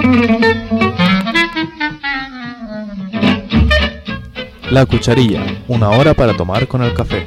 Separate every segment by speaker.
Speaker 1: La Cucharilla, una hora para tomar con el café.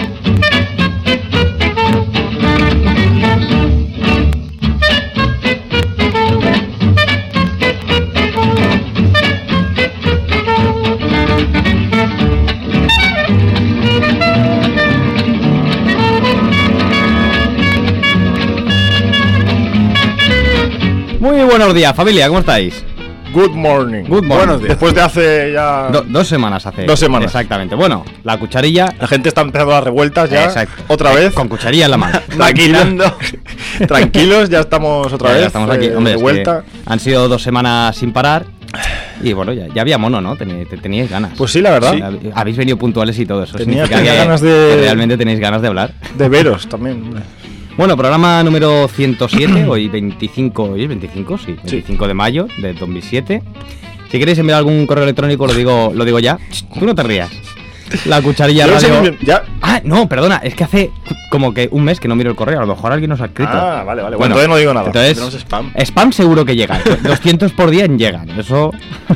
Speaker 2: Muy buenos días, familia, ¿cómo estáis?
Speaker 3: Good morning.
Speaker 2: Good morning.
Speaker 3: Buenos días. Después de hace ya...
Speaker 2: 2 semanas hace.
Speaker 3: 2 semanas.
Speaker 2: Exactamente. Bueno, la cucharilla...
Speaker 3: La gente está empezando las revueltas ya.
Speaker 2: Exacto.
Speaker 3: Otra vez.
Speaker 2: Con cucharilla en la mano.
Speaker 3: Tranquilos, ya estamos otra vez.
Speaker 2: Ya estamos aquí. Hombre,
Speaker 3: de vuelta.
Speaker 2: Han sido 2 semanas sin parar. Y bueno, ya había mono, ¿no? Teníais ganas.
Speaker 3: Pues sí, la verdad.
Speaker 2: Sí, habéis venido puntuales y todo eso.
Speaker 3: Tenía
Speaker 2: que
Speaker 3: ganas de...
Speaker 2: que realmente tenéis ganas de hablar.
Speaker 3: De veros también.
Speaker 2: Bueno, programa número 107, hoy 25, sí, 25 de mayo de 2007. Si queréis enviar algún correo electrónico, lo digo ya. Tú no te rías. La Cucharilla Radio.
Speaker 3: ¿Ya?
Speaker 2: Ah, no, perdona, es que hace como que un mes que no miro el correo, a lo mejor alguien nos ha escrito.
Speaker 3: Ah, vale. Bueno, entonces no digo nada.
Speaker 2: Entonces, spam seguro que llega. 200 por día llegan, eso.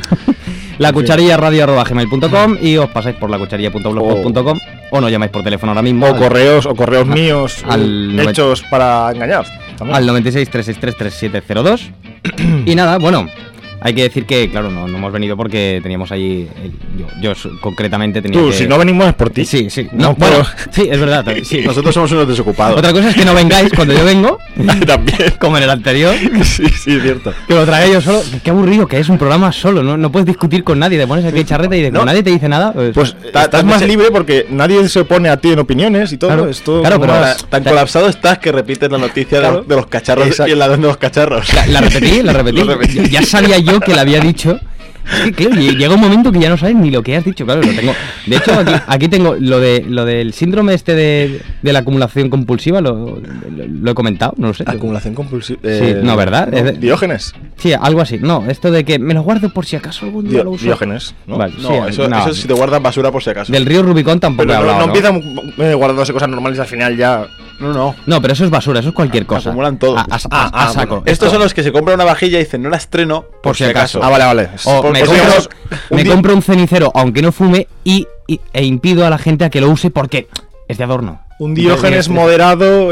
Speaker 2: lacucharillaradio@gmail.com y os pasáis por lacucharilla.blogspot.com o nos llamáis por teléfono ahora mismo.
Speaker 3: O correos míos hechos para engañar.
Speaker 2: También. Al 96 363 3702. Y nada, bueno, hay que decir que, claro, no hemos venido porque teníamos ahí. Yo concretamente tenía.
Speaker 3: Tú,
Speaker 2: que...
Speaker 3: si no venimos es por ti.
Speaker 2: Sí.
Speaker 3: No,
Speaker 2: bueno, sí, es verdad. Sí.
Speaker 3: Nosotros somos unos desocupados.
Speaker 2: Otra cosa es que no vengáis cuando yo vengo.
Speaker 3: También.
Speaker 2: Como en el anterior.
Speaker 3: Sí, es cierto.
Speaker 2: Que lo tragué yo solo. Qué aburrido que es un programa solo. No puedes discutir con nadie. Te pones aquí charreta y como nadie te dice nada.
Speaker 3: Pues estás más libre porque nadie se opone a ti en opiniones y todo.
Speaker 2: Claro,
Speaker 3: es todo
Speaker 2: claro, pero
Speaker 4: tan colapsado estás que repites la noticia de los cacharros.
Speaker 3: Exacto.
Speaker 4: Y el ladrón de los cacharros.
Speaker 2: La repetí. Ya sabía yo que la había dicho. Es que claro, llega un momento que ya no sabes ni lo que has dicho, claro, lo tengo. De hecho, aquí tengo lo del síndrome de la acumulación compulsiva, lo he comentado, no lo sé.
Speaker 3: Acumulación compulsiva.
Speaker 2: Sí, no, ¿verdad?
Speaker 3: No, Diógenes.
Speaker 2: Sí, algo así. No, esto de que me lo guardo por si acaso algún día lo uso.
Speaker 3: Diógenes, ¿no?
Speaker 2: Vale,
Speaker 4: No,
Speaker 2: sí,
Speaker 4: eso si te guardas basura por si acaso.
Speaker 2: Del río Rubicón tampoco
Speaker 3: Pero
Speaker 2: he hablado,
Speaker 3: no empiezan guardándose cosas normales y al final ya...
Speaker 4: No.
Speaker 2: No, pero eso es basura, eso es cualquier cosa.
Speaker 4: Acumulan todo.
Speaker 2: A saco.
Speaker 3: Bueno.
Speaker 4: Estos son los que se compran una vajilla y dicen, no la estreno
Speaker 2: Por si acaso.
Speaker 3: Ah, vale.
Speaker 2: O me compro un cenicero aunque no fume e impido a la gente a que lo use porque es de adorno.
Speaker 3: Un Diógenes moderado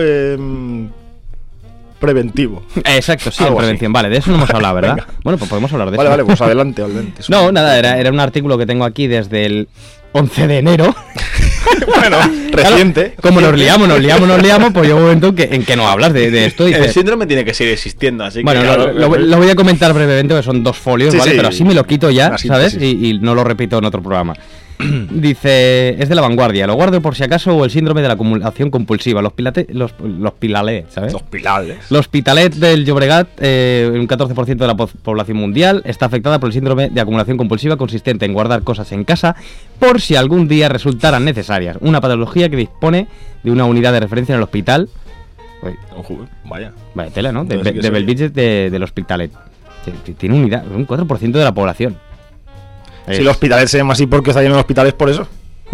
Speaker 3: preventivo.
Speaker 2: Exacto, sí, en
Speaker 3: Algo
Speaker 2: prevención. Vale, de eso no hemos hablado, ¿verdad?
Speaker 3: Venga.
Speaker 2: Bueno, pues podemos hablar de eso.
Speaker 3: Vale, pues adelante.
Speaker 2: No, nada, era un artículo que tengo aquí desde el 11 de enero.
Speaker 3: Bueno, reciente.
Speaker 2: Claro, como nos liamos, pues llega un momento en que no hablas de esto.
Speaker 4: El síndrome tiene que seguir existiendo, así
Speaker 2: bueno,
Speaker 4: que...
Speaker 2: lo voy a comentar brevemente, porque son 2 folios,
Speaker 3: sí,
Speaker 2: ¿vale?
Speaker 3: sí.
Speaker 2: Pero así me lo quito ya,
Speaker 3: Así,
Speaker 2: ¿sabes?
Speaker 3: sí.
Speaker 2: Y no lo repito en otro programa. Dice, es de La Vanguardia, lo guardo por si acaso, o el síndrome de la acumulación compulsiva, los Pilalet, ¿sabes?
Speaker 3: Los Pilales.
Speaker 2: Los Hospitalet del Llobregat, un 14% de la población mundial, está afectada por el síndrome de acumulación compulsiva consistente en guardar cosas en casa por si algún día resultaran necesarias. Una patología que dispone de una unidad de referencia en el hospital.
Speaker 3: Vaya.
Speaker 2: Vaya tela, ¿no? De
Speaker 3: Entonces,
Speaker 2: Belvitge del Hospitalet. Tiene unidad, un 4% de la población.
Speaker 3: Si los hospitales se llaman así porque está lleno de hospitales por eso.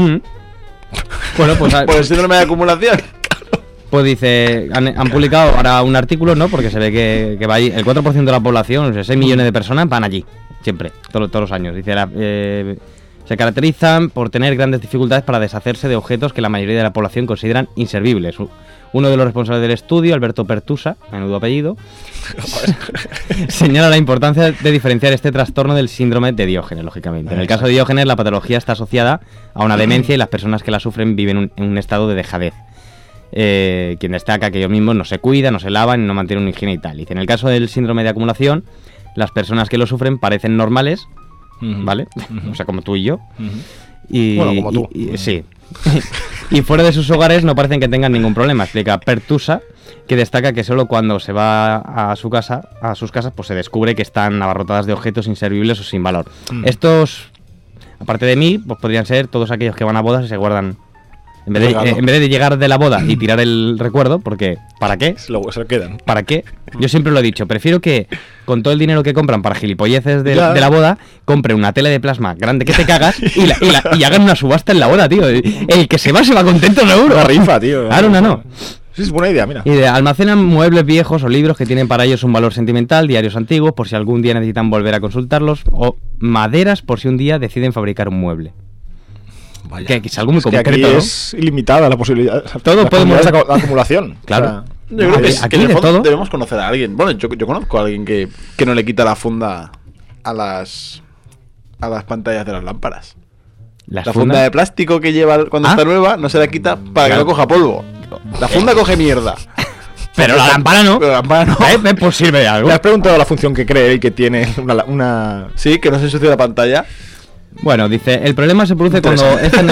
Speaker 2: Bueno, pues
Speaker 4: ¿Por el síndrome de acumulación?
Speaker 2: Pues dice, han publicado ahora un artículo, ¿no? Porque se ve que va ahí, el 4% de la población, o sea, 6 millones de personas van allí, siempre, todos los años. Dice, se caracterizan por tener grandes dificultades para deshacerse de objetos que la mayoría de la población consideran inservibles. Uno de los responsables del estudio, Alberto Pertusa, menudo apellido, señala la importancia de diferenciar este trastorno del síndrome de Diógenes, lógicamente. En el caso de Diógenes, la patología está asociada a una demencia y las personas que la sufren viven en un estado de dejadez. Quien destaca que ellos mismos no se cuidan, no se lavan y no mantienen una higiene y tal. Dice, en el caso del síndrome de acumulación, las personas que lo sufren parecen normales, ¿vale? O sea, como tú y yo.
Speaker 3: Bueno, como tú.
Speaker 2: Sí. Y fuera de sus hogares no parecen que tengan ningún problema, explica Pertusa, que destaca que solo cuando se va a sus casas, pues se descubre que están abarrotadas de objetos inservibles o sin valor. Estos, aparte de mí, pues podrían ser todos aquellos que van a bodas y se guardan En vez de llegar de la boda y tirar el recuerdo, porque ¿para qué?
Speaker 3: Se lo quedan.
Speaker 2: ¿Para qué? Yo siempre lo he dicho, prefiero que con todo el dinero que compran para gilipolleces de la boda, compre una tele de plasma grande que te cagas y hagan una subasta en la boda, tío. El que se va contento seguro.
Speaker 3: Una rifa, tío.
Speaker 2: Claro, no.
Speaker 3: Sí, es buena idea, mira.
Speaker 2: Y almacenan muebles viejos o libros que tienen para ellos un valor sentimental, diarios antiguos por si algún día necesitan volver a consultarlos, o maderas por si un día deciden fabricar un mueble.
Speaker 3: Vaya.
Speaker 2: Que es algo muy
Speaker 3: Es que
Speaker 2: concreto,
Speaker 3: aquí
Speaker 2: ¿no?
Speaker 3: es ilimitada la posibilidad.
Speaker 2: Todo
Speaker 3: la
Speaker 2: podemos-
Speaker 3: posibilidad de acumulación.
Speaker 2: Claro.
Speaker 3: O sea,
Speaker 4: Yo creo que,
Speaker 2: Aquí
Speaker 4: en el
Speaker 2: de
Speaker 4: fondo
Speaker 2: todo.
Speaker 4: debemos conocer a alguien. Bueno, yo conozco a alguien que no le quita la funda a las pantallas de las lámparas.
Speaker 2: Las
Speaker 4: La
Speaker 2: fundas-
Speaker 4: funda de plástico que lleva cuando
Speaker 2: Ah.
Speaker 4: está nueva no se la quita para que
Speaker 2: Claro.
Speaker 4: no coja polvo. La funda coge mierda.
Speaker 2: Pero la lámpara no.
Speaker 4: Pero la lámpara no.
Speaker 2: Pues sirve de algo.
Speaker 3: ¿Le has preguntado la función que cree él que tiene una...
Speaker 4: Sí, que no se ensucie la pantalla.
Speaker 2: Bueno, dice, el problema se produce cuando esta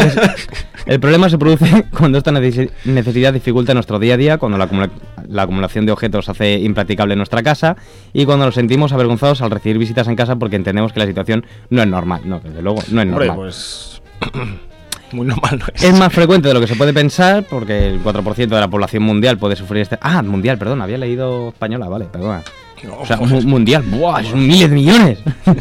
Speaker 2: necesidad dificulta nuestro día a día, cuando la acumulación de objetos hace impracticable nuestra casa y cuando nos sentimos avergonzados al recibir visitas en casa porque entendemos que la situación no es normal. No, desde luego, no es
Speaker 3: Hombre,
Speaker 2: normal.
Speaker 3: pues... muy normal no es.
Speaker 2: Es más frecuente de lo que se puede pensar porque el 4% de la población mundial puede sufrir este... Ah, mundial, perdón, había leído española, vale, perdona.
Speaker 3: No,
Speaker 2: O sea,
Speaker 3: joder.
Speaker 2: mundial, ¡buah! Son miles de millones.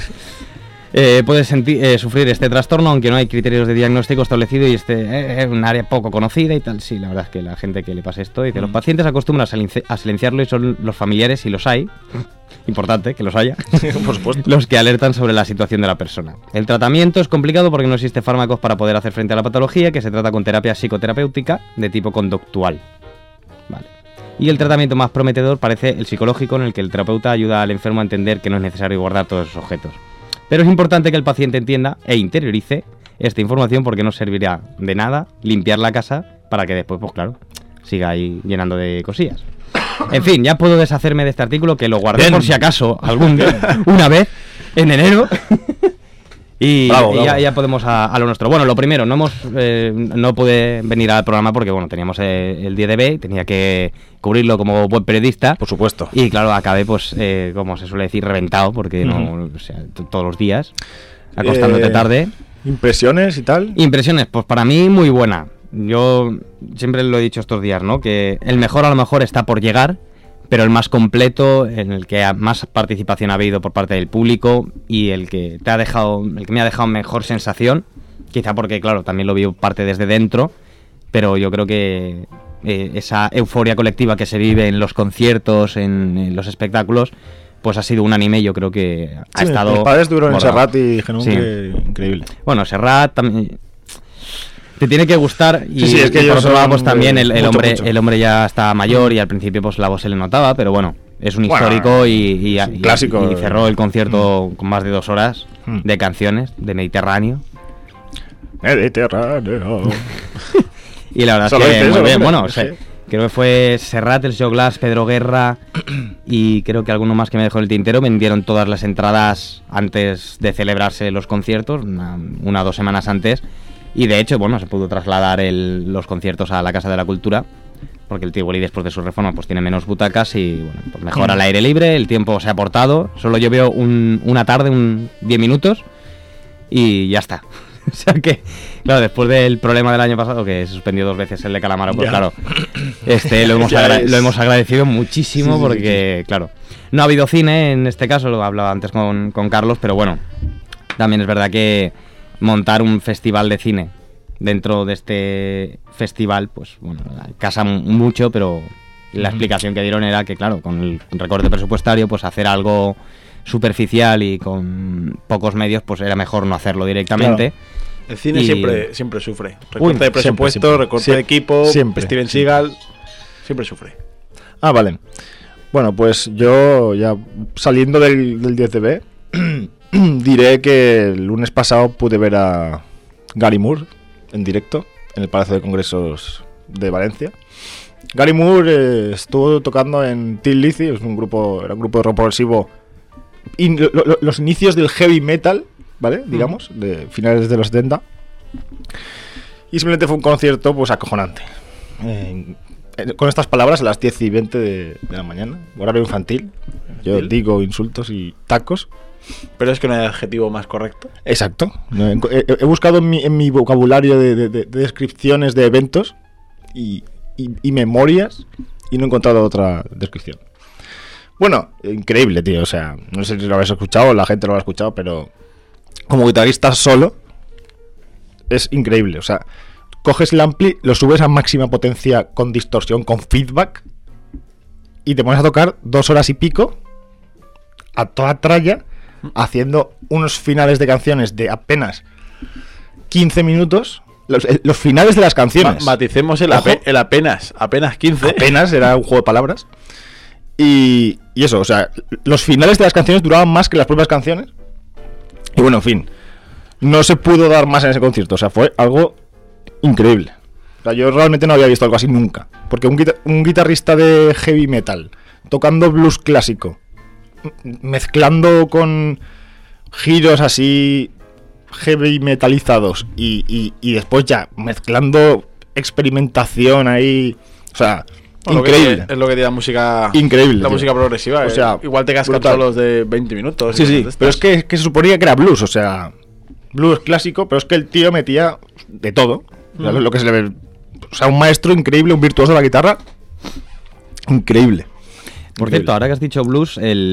Speaker 2: Puede sufrir este trastorno, aunque no hay criterios de diagnóstico establecido y es un área poco conocida y tal. Sí, la verdad es que la gente que le pasa esto dice, los pacientes acostumbran a silenciarlo y son los familiares, si los hay, importante que los haya,
Speaker 3: Por supuesto.
Speaker 2: los que alertan sobre la situación de la persona. El tratamiento es complicado porque no existe fármacos para poder hacer frente a la patología, que se trata con terapia psicoterapéutica de tipo conductual. Vale. Y el tratamiento más prometedor parece el psicológico, en el que el terapeuta ayuda al enfermo a entender que no es necesario guardar todos esos objetos. Pero es importante que el paciente entienda e interiorice esta información porque no servirá de nada limpiar la casa para que después, pues claro, siga ahí llenando de cosillas. En fin, ya puedo deshacerme de este artículo que lo guardé
Speaker 3: Bien.
Speaker 2: por si acaso algún día, una vez, en enero. Y,
Speaker 3: Bravo,
Speaker 2: y
Speaker 3: bravo.
Speaker 2: ya podemos a lo nuestro. Bueno, lo primero, no pude venir al programa porque bueno, teníamos el día de B y tenía que cubrirlo como buen periodista.
Speaker 3: Por supuesto.
Speaker 2: Y claro, acabé, pues, como se suele decir, reventado, porque no, o sea, todos los días, acostándote tarde.
Speaker 3: Impresiones y tal.
Speaker 2: Impresiones, pues para mí muy buena. Yo siempre lo he dicho estos días, ¿no? Que el mejor a lo mejor está por llegar, pero el más completo, en el que más participación ha habido por parte del público y el que me ha dejado mejor sensación, quizá porque, claro, también lo vi parte desde dentro, pero yo creo que esa euforia colectiva que se vive en los conciertos, en los espectáculos, pues ha sido unánime. Yo creo que ha
Speaker 3: Sí,
Speaker 2: estado...
Speaker 3: mis padres estuvieron en
Speaker 2: bordado.
Speaker 3: Serrat y dijeron
Speaker 2: Sí.
Speaker 3: que increíble.
Speaker 2: Bueno, Serrat también te tiene que gustar y,
Speaker 3: Sí, es que
Speaker 2: y por
Speaker 3: ellos
Speaker 2: otro lado
Speaker 3: son
Speaker 2: pues también el
Speaker 3: mucho,
Speaker 2: hombre
Speaker 3: mucho.
Speaker 2: el hombre ya está mayor y al principio pues la voz se le notaba, pero bueno, es un
Speaker 3: Bueno,
Speaker 2: histórico y
Speaker 3: es un clásico.
Speaker 2: y cerró el concierto con más de 2 horas
Speaker 3: Mm.
Speaker 2: de canciones de Mediterráneo
Speaker 3: Mediterráneo.
Speaker 2: y la verdad
Speaker 3: Solo
Speaker 2: es
Speaker 3: dice
Speaker 2: que
Speaker 3: eso,
Speaker 2: muy bien.
Speaker 3: hombre,
Speaker 2: Bueno,
Speaker 3: es
Speaker 2: o sea,
Speaker 3: que-
Speaker 2: creo que fue Serrat, el Joe Glass, Pedro Guerra y creo que alguno más que me dejó en el tintero. Vendieron todas las entradas antes de celebrarse los conciertos, una o 2 semanas antes. Y de hecho, bueno, se pudo trasladar los conciertos a la Casa de la Cultura, porque el Tivoli después de su reforma pues tiene menos butacas y bueno, pues mejor al aire libre, el tiempo se ha aportado. Solo llovió una tarde, 10 minutos y ya está. O sea que, claro, después del problema del año pasado, que se suspendió 2 veces el de Calamaro, pues
Speaker 3: Ya.
Speaker 2: claro,
Speaker 3: Ya es-
Speaker 2: lo hemos agradecido muchísimo
Speaker 3: Sí, sí,
Speaker 2: porque, claro, no ha habido cine en este caso, lo hablaba antes con Carlos, pero bueno, también es verdad que montar un festival de cine dentro de este festival, pues bueno, casa mucho, pero la explicación que dieron era que, claro, con el recorte presupuestario, pues hacer algo superficial y con pocos medios, pues era mejor no hacerlo directamente.
Speaker 4: El cine
Speaker 2: Y-
Speaker 4: siempre sufre. Recorte de
Speaker 3: siempre,
Speaker 4: presupuesto,
Speaker 3: siempre.
Speaker 4: recorte de equipo,
Speaker 3: Siempre.
Speaker 4: Steven Seagal. Siempre sufre.
Speaker 3: Ah, vale. Bueno, pues yo ya saliendo del 10 diré que el lunes pasado pude ver a Gary Moore en directo en el Palacio de Congresos de Valencia. Gary Moore estuvo tocando en Tin Lizzy, era un grupo de rock progresivo, los inicios del heavy metal, ¿vale? Digamos, de finales de los 70. Y simplemente fue un concierto pues acojonante. Con estas palabras a las 10:20 de la mañana, horario infantil. Yo digo insultos y tacos.
Speaker 4: Pero es que no hay adjetivo más correcto.
Speaker 3: Exacto. He buscado en mi vocabulario de descripciones de eventos y memorias y no he encontrado otra descripción. Bueno, increíble, tío. O sea, no sé si lo habéis escuchado, la gente lo habrá escuchado, pero como guitarrista solo es increíble. O sea, coges el ampli, lo subes a máxima potencia con distorsión, con feedback, y te pones a tocar 2 horas y pico a toda tralla, haciendo unos finales de canciones de apenas 15 minutos. Los finales de las canciones.
Speaker 4: Maticemos el
Speaker 3: Ojo.
Speaker 4: apenas 15.
Speaker 3: Apenas, era un juego de palabras. Y eso, o sea, los finales de las canciones duraban más que las propias canciones. Y bueno, en fin, no se pudo dar más en ese concierto. O sea, fue algo increíble. O sea, yo realmente no había visto algo así nunca. Porque un guitarrista de heavy metal tocando blues clásico, mezclando con giros así heavy metalizados y después ya mezclando experimentación ahí, o sea, increíble.
Speaker 4: Es lo que tiene la música.
Speaker 3: Increíble,
Speaker 4: La
Speaker 3: tío.
Speaker 4: música progresiva.
Speaker 3: O sea,
Speaker 4: igual te cascas
Speaker 3: brutal.
Speaker 4: solos de 20 minutos.
Speaker 3: Sí,
Speaker 4: y
Speaker 3: sí,
Speaker 4: cosas de
Speaker 3: pero es
Speaker 4: estas.
Speaker 3: que se suponía que era blues, o sea, blues clásico, pero es que el tío metía de todo. O sea, lo que se le ve, o sea, un maestro increíble, un virtuoso de la guitarra, increíble.
Speaker 2: Por
Speaker 3: Increíble.
Speaker 2: cierto, ahora que has dicho blues,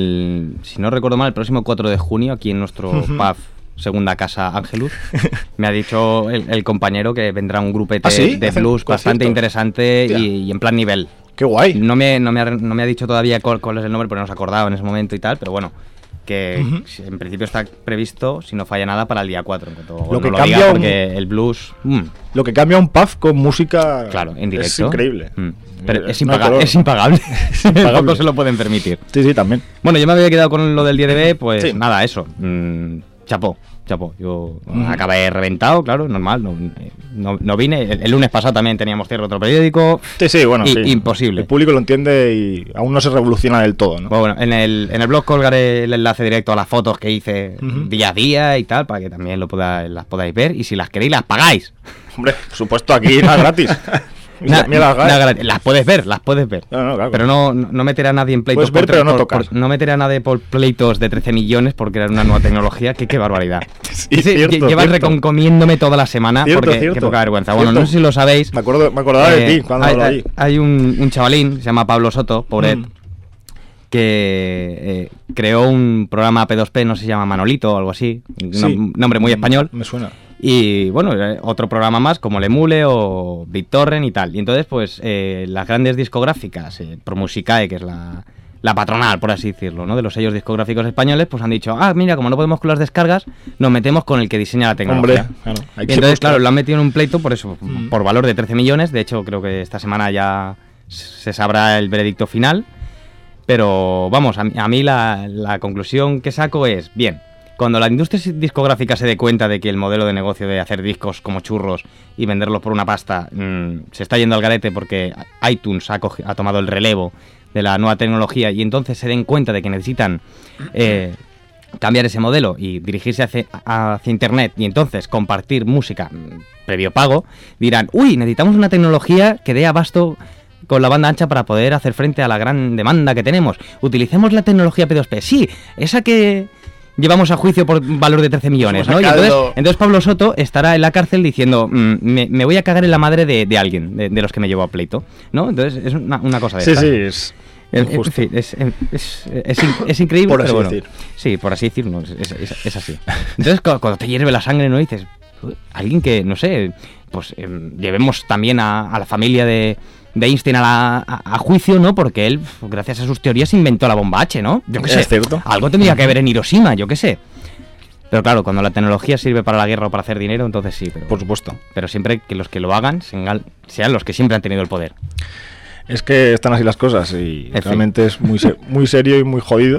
Speaker 2: si no recuerdo mal, el próximo 4 de junio, aquí en nuestro pub Segunda Casa Ángelus, me ha dicho el compañero que vendrá un grupete
Speaker 3: ¿Ah, sí?
Speaker 2: de
Speaker 3: ¿Hacen
Speaker 2: blues bastante
Speaker 3: conciertos?
Speaker 2: interesante
Speaker 3: Hostia.
Speaker 2: y en plan nivel.
Speaker 3: Qué guay.
Speaker 2: No me ha dicho todavía cuál es el nombre, porque no se acordaba en ese momento y tal, pero bueno, que en principio está previsto, si no falla nada, para el día 4.
Speaker 3: Lo que
Speaker 2: no
Speaker 3: cambia
Speaker 2: diga
Speaker 3: un-
Speaker 2: porque el blues...
Speaker 3: Lo que cambia un pub con música,
Speaker 2: claro, en directo.
Speaker 3: es increíble.
Speaker 2: Pero es
Speaker 3: No hay color.
Speaker 2: impagable.
Speaker 3: impagable.
Speaker 2: Pocos se lo pueden permitir.
Speaker 3: Sí, sí, también.
Speaker 2: Bueno, yo me había quedado con lo del 10dB, pues
Speaker 3: Sí.
Speaker 2: nada, eso. Chapó. Yo acabé reventado, claro, normal. No vine. El lunes pasado también teníamos cierre otro periódico.
Speaker 3: Sí, sí, bueno, sí.
Speaker 2: Imposible.
Speaker 3: El público lo entiende y aún no se revoluciona del todo, ¿no?
Speaker 2: Bueno, en el blog colgaré el enlace directo a las fotos que hice
Speaker 3: Ujú.
Speaker 2: día a día y tal, para que también las podáis ver. Y si las queréis, las pagáis.
Speaker 3: Hombre, por supuesto, aquí nada gratis. Mira, mira las ganas.
Speaker 2: Las puedes ver, las puedes ver.
Speaker 3: No, claro.
Speaker 2: Pero no meteré a nadie en pleitos.
Speaker 3: Puedes ver, pero no tocas.
Speaker 2: No meteré a nadie por pleitos de 13 millones porque era una nueva tecnología. Qué barbaridad.
Speaker 3: Sí, cierto,
Speaker 2: Llevas
Speaker 3: cierto.
Speaker 2: recomiéndome toda la semana
Speaker 3: Cierto,
Speaker 2: porque
Speaker 3: cierto.
Speaker 2: qué poca vergüenza. Bueno,
Speaker 3: Cierto.
Speaker 2: no sé si lo sabéis.
Speaker 3: Me acordaba de ti cuando lo vi.
Speaker 2: Hay un chavalín, se llama Pablo Soto, pobret,
Speaker 3: Mm.
Speaker 2: que creó un programa P2P, no sé si se llama Manolito o algo así.
Speaker 3: Sí.
Speaker 2: Un nombre muy español.
Speaker 3: Me suena.
Speaker 2: Y bueno, otro programa más como Lemule o BitTorrent y tal. Y entonces, pues, las grandes discográficas, Promusicae, que es la patronal, por así decirlo, ¿no? De los sellos discográficos españoles, pues han dicho, mira, como no podemos con las descargas, nos metemos con el que diseña la tecnología.
Speaker 3: Hombre, claro. Hay
Speaker 2: Y
Speaker 3: que
Speaker 2: entonces,
Speaker 3: buscar.
Speaker 2: claro, lo han metido en un pleito por eso,
Speaker 3: Mm.
Speaker 2: por valor de 13 millones. De hecho, creo que esta semana ya se sabrá el veredicto final. Pero vamos, a mí la conclusión que saco es, bien, cuando la industria discográfica se dé cuenta de que el modelo de negocio de hacer discos como churros y venderlos por una pasta se está yendo al garete porque iTunes ha tomado el relevo de la nueva tecnología y entonces se den cuenta de que necesitan cambiar ese modelo y dirigirse hacia Internet y entonces compartir música previo pago, dirán, uy, necesitamos una tecnología que dé abasto con la banda ancha para poder hacer frente a la gran demanda que tenemos. Utilicemos la tecnología P2P. Sí, esa que llevamos a juicio por valor de 13 millones, ¿no? Y entonces Pablo Soto estará en la cárcel diciendo, me voy a cagar en la madre de alguien, de los que me llevó a pleito, ¿no? Entonces es una cosa de
Speaker 3: Sí,
Speaker 2: estas.
Speaker 3: sí, es
Speaker 2: En
Speaker 3: injusto.
Speaker 2: fin, es increíble,
Speaker 3: Por así
Speaker 2: pero bueno.
Speaker 3: decir.
Speaker 2: Sí, por así decir, no, es así. Entonces, cuando te hierve la sangre, ¿no? Dices, alguien que, no sé, pues llevemos también a la familia de Einstein a juicio, ¿no? Porque él, gracias a sus teorías, inventó la bomba H, ¿no? Yo qué sé.
Speaker 3: Es cierto.
Speaker 2: Algo tendría que ver en Hiroshima, yo qué sé. Pero claro, cuando la tecnología sirve para la guerra o para hacer dinero, entonces sí.
Speaker 3: Por supuesto.
Speaker 2: Pero siempre que los que lo hagan sean los que siempre han tenido el poder.
Speaker 3: Es que están así las cosas y
Speaker 2: En
Speaker 3: realmente es muy, muy serio y muy jodido.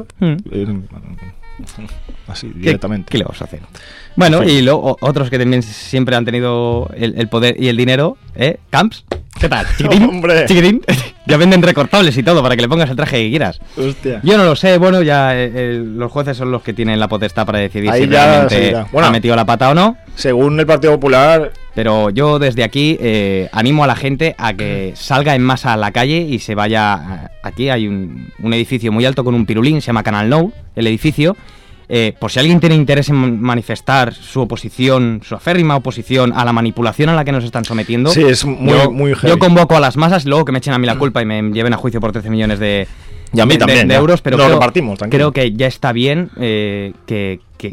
Speaker 3: Así, directamente.
Speaker 2: ¿Qué le vamos a hacer? Bueno,
Speaker 3: Sí.
Speaker 2: y luego otros que también siempre han tenido el poder y el dinero, Camps. ¿Qué tal? Chiquitín,
Speaker 3: ¡Hombre!
Speaker 2: chiquitín. Ya venden recortables y todo para que le pongas el traje que quieras.
Speaker 3: Hostia.
Speaker 2: Yo no lo sé, bueno, ya los jueces son los que tienen la potestad para decidir
Speaker 3: Ahí
Speaker 2: si
Speaker 3: ya
Speaker 2: realmente
Speaker 3: se dirá. Bueno.
Speaker 2: ha metido la pata o no.
Speaker 3: Según el Partido Popular,
Speaker 2: Pero yo desde aquí animo a la gente a que salga en masa a la calle y se vaya. Aquí hay un edificio muy alto con un pirulín, se llama Canal Nou, el edificio. Por si alguien tiene interés en manifestar su oposición, su aférrima oposición a la manipulación a la que nos están sometiendo,
Speaker 3: sí, es muy, muy heavy.
Speaker 2: yo convoco a las masas, luego que me echen a mí la culpa y me lleven a juicio por 13 millones
Speaker 3: Y a mí también,
Speaker 2: de
Speaker 3: ya.
Speaker 2: euros, pero
Speaker 3: Lo repartimos, tranquilo.
Speaker 2: creo que ya está bien que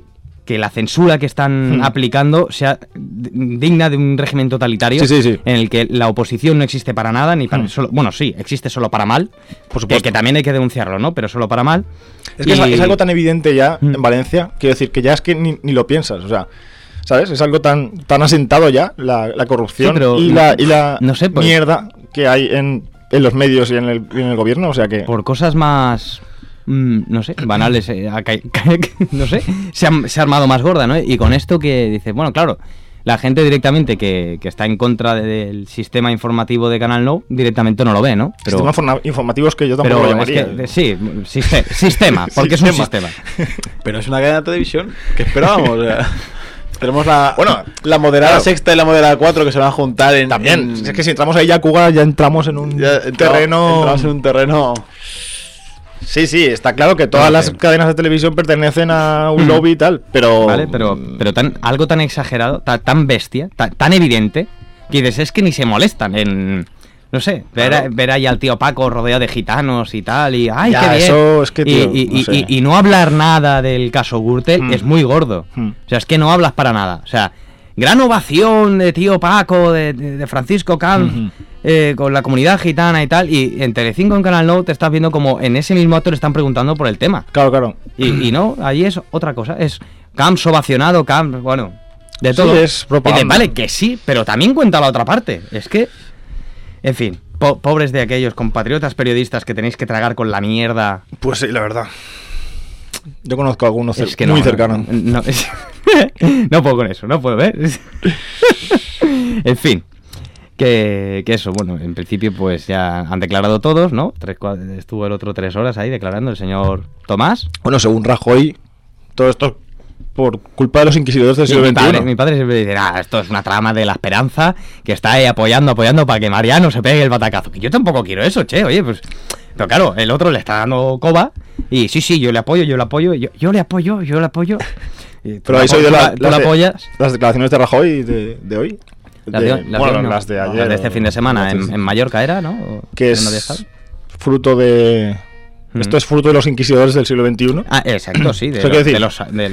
Speaker 2: que la censura que están aplicando sea digna de un régimen totalitario
Speaker 3: Sí.
Speaker 2: en el que la oposición no existe para nada, ni para solo, bueno, sí, existe solo para mal,
Speaker 3: Por supuesto.
Speaker 2: que también hay que denunciarlo, ¿no? Pero solo para mal.
Speaker 3: Es que es algo tan evidente ya en Valencia, quiero decir, que ya es que ni lo piensas, o sea, ¿sabes? Es algo tan asentado ya, la corrupción
Speaker 2: Sí, pero
Speaker 3: y la
Speaker 2: no sé, pues,
Speaker 3: mierda que hay en los medios y en el gobierno, o sea que...
Speaker 2: por cosas más, no sé, banales, no sé, se ha armado más gorda, ¿no? Y con esto que dice, bueno, claro, la gente directamente que está en contra del sistema informativo de Canal Nou, directamente no lo ve, ¿no?
Speaker 3: Sistemas informativos que yo tampoco lo llamaría.
Speaker 2: Sí, sistema, porque es un sistema.
Speaker 4: Pero es una cadena de televisión. ¿Qué esperábamos? O sea, tenemos la moderada
Speaker 3: claro.
Speaker 4: sexta y la moderada 4 que se van a juntar en...
Speaker 3: También, es que si entramos ahí ya Cuba, ya entramos en un terreno...
Speaker 4: Entramos en un terreno...
Speaker 3: Sí, está claro que todas las cadenas de televisión pertenecen a un lobby y tal, pero...
Speaker 2: Vale, pero algo tan exagerado, tan bestia, tan evidente, que dices, es que ni se molestan en... No sé, ver ahí al tío Paco rodeado de gitanos y tal, y ¡ay,
Speaker 3: Ya,
Speaker 2: qué bien!
Speaker 3: eso es que, tío,
Speaker 2: y,
Speaker 3: no sé.
Speaker 2: y no hablar nada del caso Gürtel es muy gordo.
Speaker 3: Mm.
Speaker 2: O sea, es que no hablas para nada. O sea, gran ovación de tío Paco, de Francisco Camps, con la comunidad gitana y tal, y en Telecinco, en Canal Nou, te estás viendo como en ese mismo acto le están preguntando por el tema.
Speaker 3: Claro.
Speaker 2: Y no, ahí es otra cosa, es Camps ovacionado, Camps, bueno, de
Speaker 3: Sí,
Speaker 2: todo.
Speaker 3: es propaganda.
Speaker 2: Y vale, que sí, pero también cuenta la otra parte. Es que, en fin, pobres de aquellos compatriotas periodistas que tenéis que tragar con la mierda.
Speaker 3: Pues sí, la verdad. Yo conozco a algunos
Speaker 2: Es que
Speaker 3: muy
Speaker 2: no,
Speaker 3: cercanos.
Speaker 2: No puedo con eso, no puedo, ¿ver? En fin. Que eso, bueno, en principio pues ya han declarado todos, ¿no? Estuvo el otro 3 horas ahí declarando el señor Tomás.
Speaker 3: Bueno, según Rajoy, todo esto por culpa de los inquisidores del siglo XXI.
Speaker 2: Mi padre siempre dice, esto es una trama de la esperanza, que está ahí apoyando para que Mariano se pegue el batacazo. Que yo tampoco quiero eso, oye, pues... Pero claro, el otro le está dando coba y sí, yo le apoyo, yo le apoyo. Y
Speaker 3: Pero habéis oído
Speaker 2: ¿tú la apoyas?
Speaker 3: las declaraciones de Rajoy de hoy.
Speaker 2: Las de hoy,
Speaker 3: Bueno,
Speaker 2: no.
Speaker 3: las de ayer.
Speaker 2: Las de este fin de semana en Mallorca era, ¿no?
Speaker 3: Que
Speaker 2: ¿En dónde
Speaker 3: es
Speaker 2: estás?
Speaker 3: fruto de... Esto es fruto de los inquisidores del siglo XXI.
Speaker 2: Ah, exacto, sí.
Speaker 3: ¿Eso qué decir?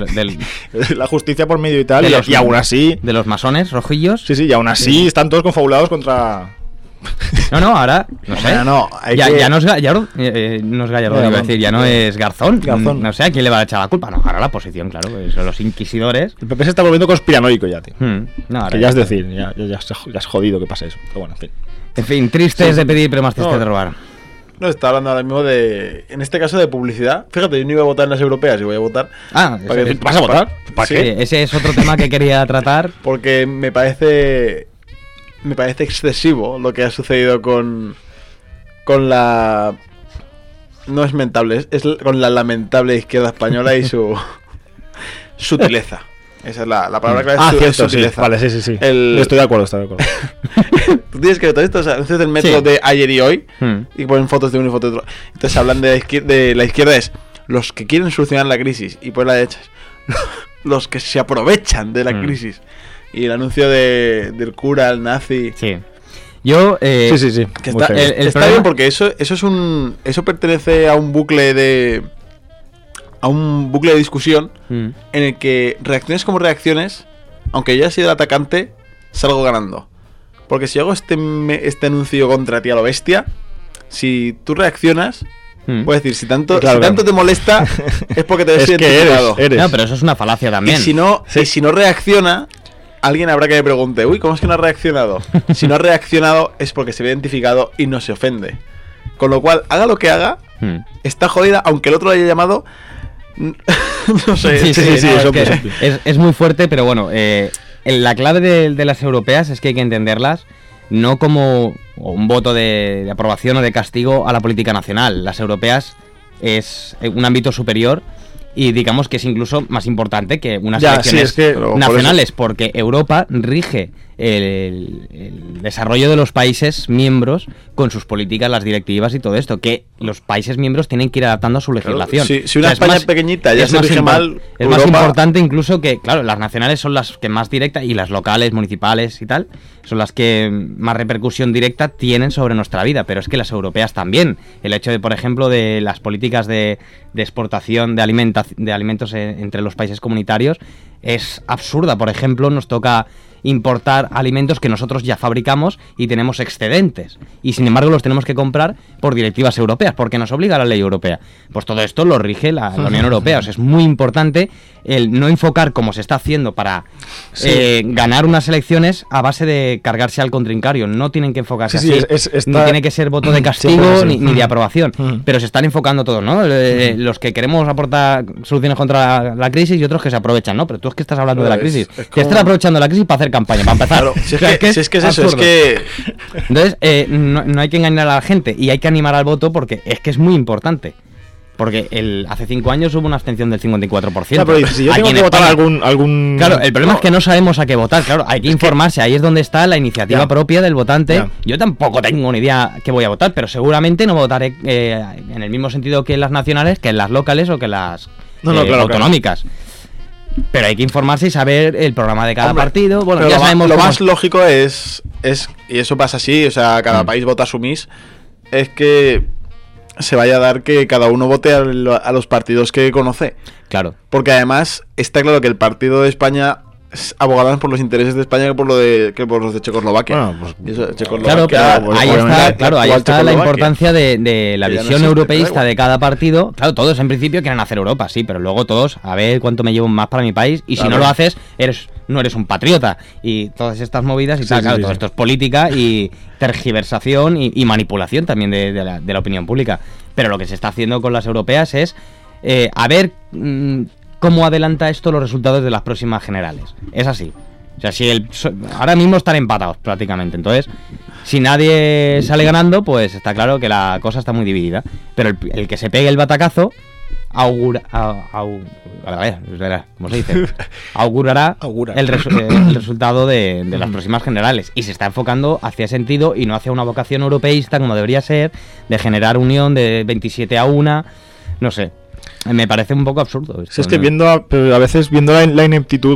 Speaker 3: La justicia por medio y tal. Y aún así...
Speaker 2: De los masones rojillos.
Speaker 3: Sí, y aún así están todos confabulados contra...
Speaker 2: No, ahora, no sé. Ya no es Gallardo, iba a decir, ya no es Garzón. No sé a quién le va a echar la culpa. No, ahora la oposición, claro, pues son los inquisidores.
Speaker 3: El PP se está volviendo conspiranoico ya, tío.
Speaker 2: No,
Speaker 3: que ya es decir, ya es jodido que pase eso. Pero bueno, en fin.
Speaker 2: En fin, tristes de pedir, pero más tristes de robar.
Speaker 4: No, está hablando ahora mismo en este caso de publicidad. Fíjate, yo no iba a votar en las europeas y voy a votar.
Speaker 3: ¿Vas a votar? ¿Para
Speaker 2: Sí,
Speaker 3: qué?
Speaker 2: ese es otro tema que quería tratar.
Speaker 4: Porque me parece excesivo lo que ha sucedido con la... No es mentable, es con la lamentable izquierda española y su sutileza. Esa es la palabra clave.
Speaker 3: Cierto, sí.
Speaker 4: sutileza.
Speaker 3: Vale, sí. Estoy de acuerdo.
Speaker 4: Tú tienes que ver todo esto, o sea, anuncios del metro de ayer y hoy, y ponen fotos de uno y fotos de otro. Entonces hablan de la izquierda es los que quieren solucionar la crisis, y por la derecha es los que se aprovechan de la crisis. Y el anuncio del cura, el nazi.
Speaker 2: Sí. Yo.
Speaker 3: Sí.
Speaker 4: Que está bien porque eso pertenece a un bucle de discusión en el que reacciones como reacciones, aunque yo haya sido el atacante, salgo ganando. Porque si hago este anuncio contra ti a lo bestia, si tú reaccionas, puedes decir, si tanto te molesta, es porque te ves identificado.
Speaker 3: Eres.
Speaker 2: No, pero eso es una falacia también.
Speaker 4: Y si no reacciona, alguien habrá que le pregunte, ¿cómo es que no ha reaccionado? Si no ha reaccionado es porque se ve identificado y no se ofende. Con lo cual, haga lo que haga, está jodida, aunque el otro lo haya llamado... no sé.
Speaker 2: Sí, es muy fuerte, pero bueno, la clave de las europeas es que hay que entenderlas no como un voto de aprobación o de castigo a la política nacional. Las europeas es un ámbito superior y digamos que es incluso más importante que unas elecciones nacionales, porque Europa rige el desarrollo de los países miembros con sus políticas, las directivas y todo esto, que los países miembros tienen que ir adaptando a su legislación.
Speaker 4: Claro, si una España pequeñita ya se rige mal,
Speaker 2: es más importante incluso que, claro, las nacionales son las que más directas y las locales, municipales y tal, son las que más repercusión directa tienen sobre nuestra vida, pero es que las europeas también. El hecho de, por ejemplo, de las políticas de exportación de alimentos entre los países comunitarios es absurda. Por ejemplo, nos toca importar alimentos que nosotros ya fabricamos y tenemos excedentes, y sin embargo los tenemos que comprar por directivas europeas, porque nos obliga la ley europea. Pues todo esto lo rige la Unión Europea. O sea, es muy importante el no enfocar, como se está haciendo, para ganar unas elecciones a base de cargarse al contrincario. No tienen que enfocarse así. Ni tiene que ser voto de castigo ni de aprobación, pero se están enfocando todos, ¿no? Los que queremos aportar soluciones contra la crisis y otros que se aprovechan, ¿no? Pero tú es que estás hablando de la crisis, que están aprovechando la crisis para hacer campaña, para empezar.
Speaker 4: Claro, si es que es eso, es que...
Speaker 2: Entonces, no hay que engañar a la gente y hay que animar al voto, porque es que es muy importante. Porque hace 5 años hubo una abstención del 54%.
Speaker 3: Claro, pero si yo tengo que votar algún...
Speaker 2: Claro, el problema es que no sabemos a qué votar. Claro, hay que informarse. Ahí es donde está la iniciativa propia del votante. Yo tampoco tengo ni idea qué voy a votar, pero seguramente no votaré en el mismo sentido que en las nacionales, que en las locales o que en las autonómicas. Pero hay que informarse y saber el programa de cada partido. Bueno, ya sabemos
Speaker 4: lo más lógico es, y eso pasa así, o sea, cada país vota su MIS, es que se vaya a dar que cada uno vote a los partidos que conoce.
Speaker 2: Claro.
Speaker 4: Porque además está claro que el partido de España abogaban por los intereses de España que por los de Checoslovaquia.
Speaker 3: Bueno, pues,
Speaker 2: claro, pero ahí está la importancia de la visión europeísta de cada partido. Claro, todos en principio quieren hacer Europa, sí, pero luego todos, a ver cuánto me llevo más para mi país, y si no lo haces, no eres un patriota. Y todas estas movidas y tal, claro, todo esto es política y tergiversación y manipulación también de la opinión pública. Pero lo que se está haciendo con las europeas es a ver cómo adelanta esto los resultados de las próximas generales. Es así. O sea, ahora mismo están empatados prácticamente. Entonces, si nadie sale ganando, pues está claro que la cosa está muy dividida. Pero el que se pegue el batacazo ¿cómo se dice? Augurará el resultado de las próximas generales. Y se está enfocando hacia ese sentido y no hacia una vocación europeísta como debería ser, de generar unión de 27 a 1. No sé. Me parece un poco absurdo esto,
Speaker 3: es que a veces viendo la ineptitud,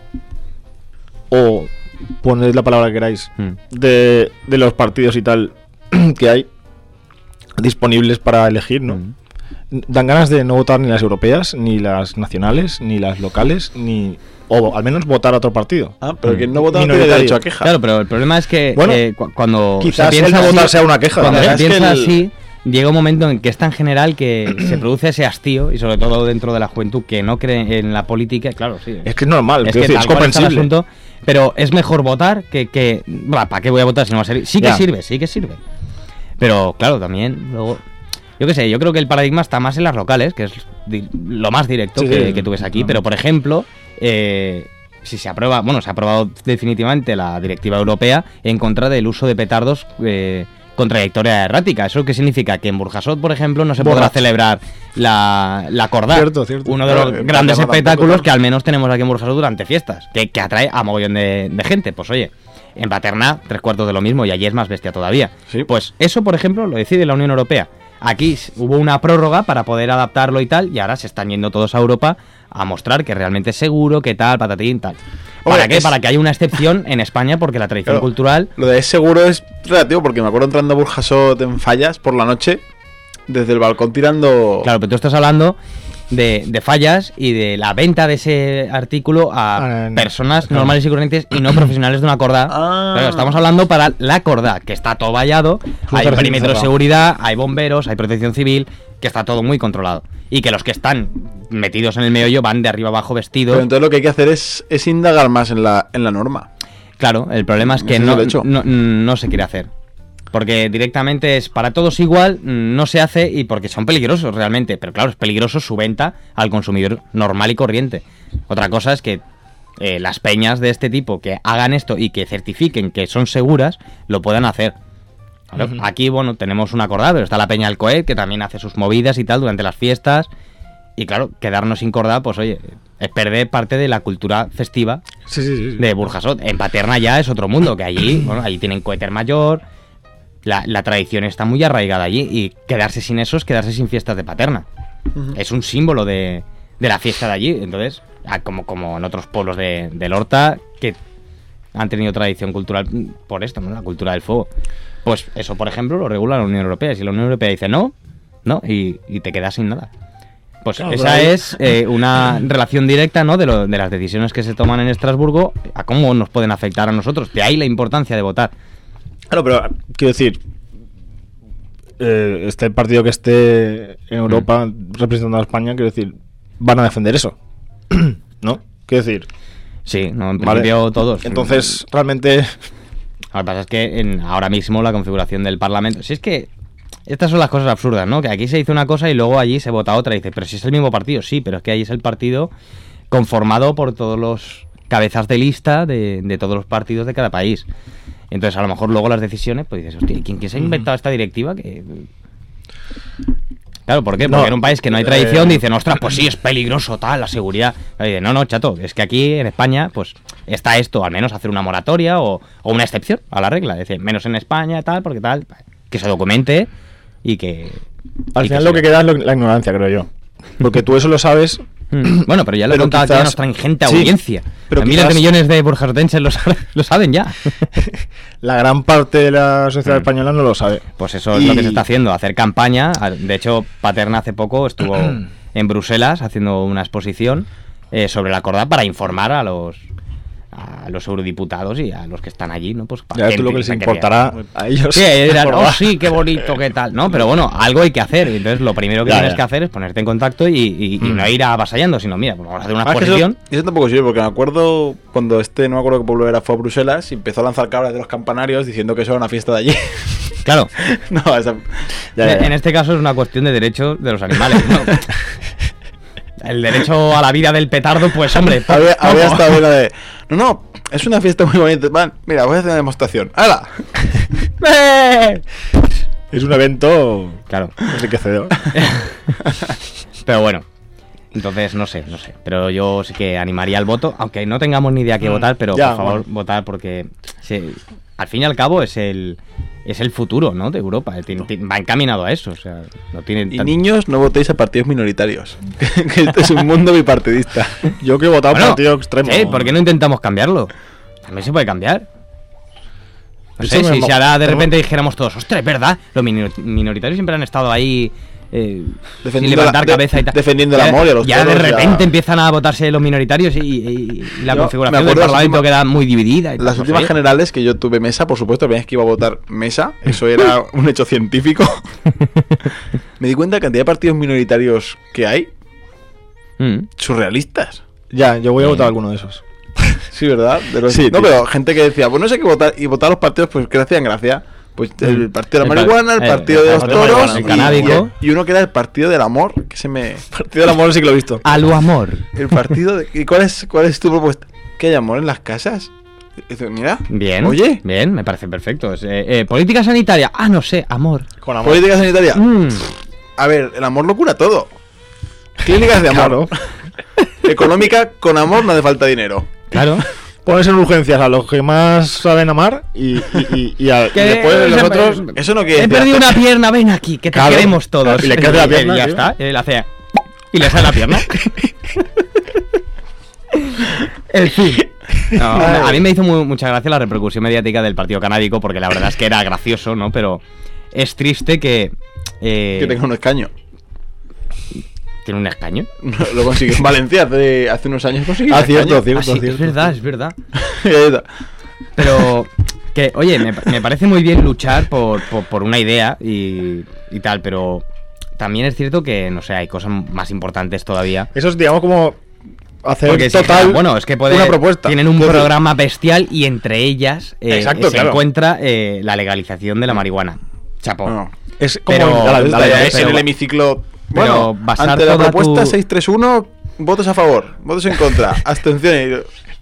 Speaker 3: o poned la palabra que queráis, de los partidos y tal que hay disponibles para elegir, ¿no? Dan ganas de no votar ni las europeas, ni las nacionales, ni las locales, o al menos votar a otro partido.
Speaker 4: Pero quien no vota no tiene derecho a queja.
Speaker 2: Claro, pero el problema es que cuando
Speaker 3: quizás se piensa votar sea una queja.
Speaker 2: Cuando se piensa así, llega un momento en que es tan general que se produce ese hastío, y sobre todo dentro de la juventud que no cree en la política. Claro, sí.
Speaker 3: Es que es normal,
Speaker 2: es comprensible. Asunto, pero es mejor votar que ¿para qué voy a votar si no va a servir? Sí que sirve. Pero claro, también luego, yo qué sé, yo creo que el paradigma está más en las locales, que es lo más directo que tú ves aquí. Pero por ejemplo, si se aprueba, se ha aprobado definitivamente la directiva europea en contra del uso de petardos con trayectoria errática. ¿Eso qué significa? Que en Burjasot, por ejemplo, no se podrá celebrar la Cordá,
Speaker 3: cierto.
Speaker 2: uno de los grandes espectáculos que al menos tenemos aquí en Burjasot durante fiestas, que atrae a mogollón de gente. Pues oye, en Paterna 3/4 de lo mismo, y allí es más bestia todavía.
Speaker 4: Sí.
Speaker 2: Pues eso, por ejemplo, lo decide la Unión Europea. Aquí hubo una prórroga para poder adaptarlo y tal, y ahora se están yendo todos a Europa a mostrar que realmente es seguro, que tal, patatín, tal. ¿Para qué? Para que haya una excepción en España, porque la tradición cultural...
Speaker 4: Lo de es seguro es relativo, porque me acuerdo entrando a Burjasot en Fallas por la noche, desde el balcón tirando...
Speaker 2: Claro, pero tú estás hablando de Fallas y de la venta de ese artículo a personas normales y corrientes y no profesionales de una Cordá. Pero estamos hablando para la Cordá, que está todo vallado, hay perímetro de seguridad, hay bomberos, hay protección civil, que está todo muy controlado. Y que los que están metidos en el meollo van de arriba abajo vestidos.
Speaker 4: Pero entonces lo que hay que hacer es indagar más en la norma.
Speaker 2: Claro, el problema es que no se quiere hacer. Porque directamente es para todos igual, no se hace, y porque son peligrosos realmente. Pero claro, es peligroso su venta al consumidor normal y corriente. Otra cosa es que las peñas de este tipo que hagan esto y que certifiquen que son seguras, lo puedan hacer. Claro, aquí, tenemos una Cordá, pero está la peña del Coet, que también hace sus movidas y tal durante las fiestas. Y claro, quedarnos sin Cordà, pues oye, es perder parte de la cultura festiva
Speaker 3: Sí.
Speaker 2: de Burjasot. En Paterna ya es otro mundo, que allí, bueno, allí tienen Coeter Mayor, la tradición está muy arraigada allí, y quedarse sin eso es quedarse sin fiestas de Paterna. Es un símbolo de la fiesta de allí. Entonces, como en otros pueblos del Horta, que han tenido tradición cultural por esto, ¿no? La cultura del fuego. Pues eso, por ejemplo, lo regula la Unión Europea. Si la Unión Europea dice no, y te quedas sin nada. Pues
Speaker 3: claro,
Speaker 2: esa es una relación directa, ¿no? de las decisiones que se toman en Estrasburgo a cómo nos pueden afectar a nosotros. De ahí la importancia de votar.
Speaker 3: Claro, pero quiero decir, este partido que esté en Europa representando a España, quiero decir, van a defender eso, ¿no? Quiero decir,
Speaker 2: Sí, no, en principio todos.
Speaker 3: entonces realmente
Speaker 2: Lo que pasa es que ahora mismo la configuración del Parlamento... Si es que estas son las cosas absurdas, ¿no? Que aquí se dice una cosa y luego allí se vota otra. Y dice, pero si es el mismo partido. Sí, pero es que allí es el partido conformado por todos los cabezas de lista de todos los partidos de cada país. Entonces, a lo mejor luego las decisiones, pues dices, hostia, ¿quién se ha inventado esta directiva? Claro, ¿por qué? Porque en un país que no hay tradición dicen, ostras, pues sí, es peligroso, tal, la seguridad. Y dice, no, chato, es que aquí en España, pues está esto, al menos hacer una moratoria o una excepción a la regla. Es decir, menos en España, tal, porque tal, que se documente y que...
Speaker 3: al final lo que queda es la ignorancia, creo yo. Porque tú eso lo sabes.
Speaker 2: Bueno, pero ya lo he
Speaker 3: Pero
Speaker 2: contado
Speaker 3: quizás-
Speaker 2: a nuestra ingente
Speaker 3: sí,
Speaker 2: audiencia.
Speaker 3: pero
Speaker 2: Miles de
Speaker 3: quizás-
Speaker 2: millones de burjasotenses lo saben ya.
Speaker 3: La gran parte de la sociedad española no lo sabe.
Speaker 2: Pues eso es lo que se está haciendo, hacer campaña. De hecho, Paterna hace poco estuvo en Bruselas haciendo una exposición sobre la Cordà para informar a los eurodiputados y a los que están allí, ¿no? Pues
Speaker 3: Ya esto es lo que les importará a ellos.
Speaker 2: Sí, dirán,
Speaker 3: Cordà.
Speaker 2: oh sí, qué bonito, qué tal, ¿no? Pero bueno, algo hay que hacer. Entonces, lo primero que
Speaker 3: Ya,
Speaker 2: tienes
Speaker 3: ya.
Speaker 2: que hacer es ponerte en contacto y no ir avasallando, sino, mira, pues vamos a hacer una
Speaker 4: Ah, es que
Speaker 2: exposición.
Speaker 4: eso tampoco sirve, porque me acuerdo cuando no me acuerdo qué pueblo era, fue a Bruselas y empezó a lanzar cabras de los campanarios diciendo que eso era una fiesta de allí.
Speaker 2: Claro,
Speaker 4: No, esa...
Speaker 3: Ya.
Speaker 2: en este caso es una cuestión de derechos de los animales, ¿no? El derecho a la vida del petardo, pues hombre,
Speaker 4: había
Speaker 2: poco.
Speaker 4: estado la de... No, es una fiesta muy bonita. Man, mira, voy a hacer una demostración. ¡Hala!
Speaker 3: Es un evento
Speaker 2: Claro,
Speaker 3: enriquecedor.
Speaker 2: pero bueno. Entonces, no sé. Pero yo sí que animaría al voto, aunque no tengamos ni idea qué votar, pero
Speaker 3: Ya,
Speaker 2: por favor,
Speaker 3: bueno.
Speaker 2: votar porque al fin y al cabo es el futuro, ¿no? De Europa. Va encaminado a eso. O sea, no tiene
Speaker 4: Y niños, no votéis a partidos minoritarios. Que este es un mundo bipartidista.
Speaker 3: Yo que he votado
Speaker 2: Bueno,
Speaker 3: partido extremo.
Speaker 2: sí, ¿por qué no intentamos cambiarlo? También se puede cambiar. No
Speaker 3: Eso
Speaker 2: sé,
Speaker 3: me
Speaker 2: si
Speaker 3: mo-
Speaker 2: ahora de
Speaker 3: tenemos-
Speaker 2: repente dijéramos todos, ostras, es verdad, los minoritarios siempre han estado ahí sin
Speaker 4: Defendiendo
Speaker 2: levantar
Speaker 4: la-
Speaker 2: cabeza y tal.
Speaker 4: defendiendo el
Speaker 2: Ya-
Speaker 4: amor y a los
Speaker 2: ya de
Speaker 4: toros, ya-
Speaker 2: repente empiezan a votarse los minoritarios y la
Speaker 4: Yo
Speaker 2: configuración
Speaker 4: me
Speaker 2: del
Speaker 4: acuerdo las
Speaker 2: Parlamento
Speaker 4: últimas-
Speaker 2: queda muy dividida. Y tal,
Speaker 4: Las
Speaker 2: no
Speaker 4: últimas
Speaker 2: sé.
Speaker 4: generales que yo tuve mesa, por supuesto, la primera vez que iba a votar mesa, eso era un hecho científico. Me di cuenta de la cantidad de partidos minoritarios que hay, surrealistas.
Speaker 3: Ya, yo voy a
Speaker 2: Bien.
Speaker 3: votar alguno de esos.
Speaker 4: Sí, ¿verdad?
Speaker 3: Sí,
Speaker 4: no,
Speaker 3: tío.
Speaker 4: pero gente que decía, pues no sé qué votar, y votar los partidos, pues que le hacían gracia. Pues el partido de la
Speaker 2: El
Speaker 4: marihuana, el
Speaker 2: par-
Speaker 4: partido de los
Speaker 2: partido de la
Speaker 4: toros,
Speaker 2: marihuana, el canábico.
Speaker 4: y uno que era el partido del amor, que se me...
Speaker 3: Partido del amor sí que lo he visto.
Speaker 2: A lo amor.
Speaker 4: El partido de... ¿Y cuál es tu propuesta? ¿Que hay amor en las casas? Y dice, mira,
Speaker 2: Bien,
Speaker 4: oye,
Speaker 2: bien, me parece perfecto. Política sanitaria, no sé, amor.
Speaker 3: Con amor.
Speaker 4: política sanitaria.
Speaker 2: Mm.
Speaker 4: A ver, el amor lo cura todo. Clínicas de amor.
Speaker 3: Claro.
Speaker 4: Económica, con amor no hace falta dinero.
Speaker 2: Claro.
Speaker 3: Pones en urgencias a los que más saben amar y
Speaker 2: Que
Speaker 3: después los
Speaker 2: se-
Speaker 3: otros.
Speaker 4: Eso no quiere
Speaker 2: He
Speaker 4: decir
Speaker 2: perdido
Speaker 4: hacer-
Speaker 2: una pierna, ven aquí, que te
Speaker 3: Claro.
Speaker 2: queremos todos.
Speaker 3: Y le crece la pierna,
Speaker 2: Y ya
Speaker 3: tío.
Speaker 2: está, él hace... Y le sale la pierna. En fin. No, a mí me hizo mucha gracia la repercusión mediática del partido canábico, porque la verdad es que era gracioso, ¿no? Pero es triste que...
Speaker 4: Que tenga un escaño.
Speaker 2: ¿Tiene un escaño?
Speaker 4: Lo consiguió en Valencia hace unos años. Consiguió un
Speaker 3: Cierto,
Speaker 4: escaño.
Speaker 3: cierto,
Speaker 2: Ah, sí,
Speaker 3: cierto.
Speaker 2: es verdad, es verdad.
Speaker 4: Y ahí está.
Speaker 2: Pero que, oye, me parece muy bien luchar por una idea y tal, pero también es cierto que, no sé, hay cosas más importantes todavía.
Speaker 3: Eso es, digamos, como hacer
Speaker 2: Porque si
Speaker 3: total
Speaker 2: dijera, bueno, es que
Speaker 3: una propuesta.
Speaker 2: tienen un
Speaker 3: Quiero decir,
Speaker 2: programa bestial y entre ellas
Speaker 3: Exacto,
Speaker 2: se
Speaker 3: claro.
Speaker 2: encuentra la legalización de la marihuana. Chapo.
Speaker 4: No.
Speaker 3: Es como
Speaker 2: Pero-
Speaker 3: dale,
Speaker 2: pero-
Speaker 4: en el hemiciclo.
Speaker 2: pero
Speaker 4: Bueno,
Speaker 2: basar
Speaker 4: ante la
Speaker 2: toda
Speaker 4: propuesta
Speaker 2: tu-
Speaker 4: 631, votos a favor, votos en contra, abstenciones.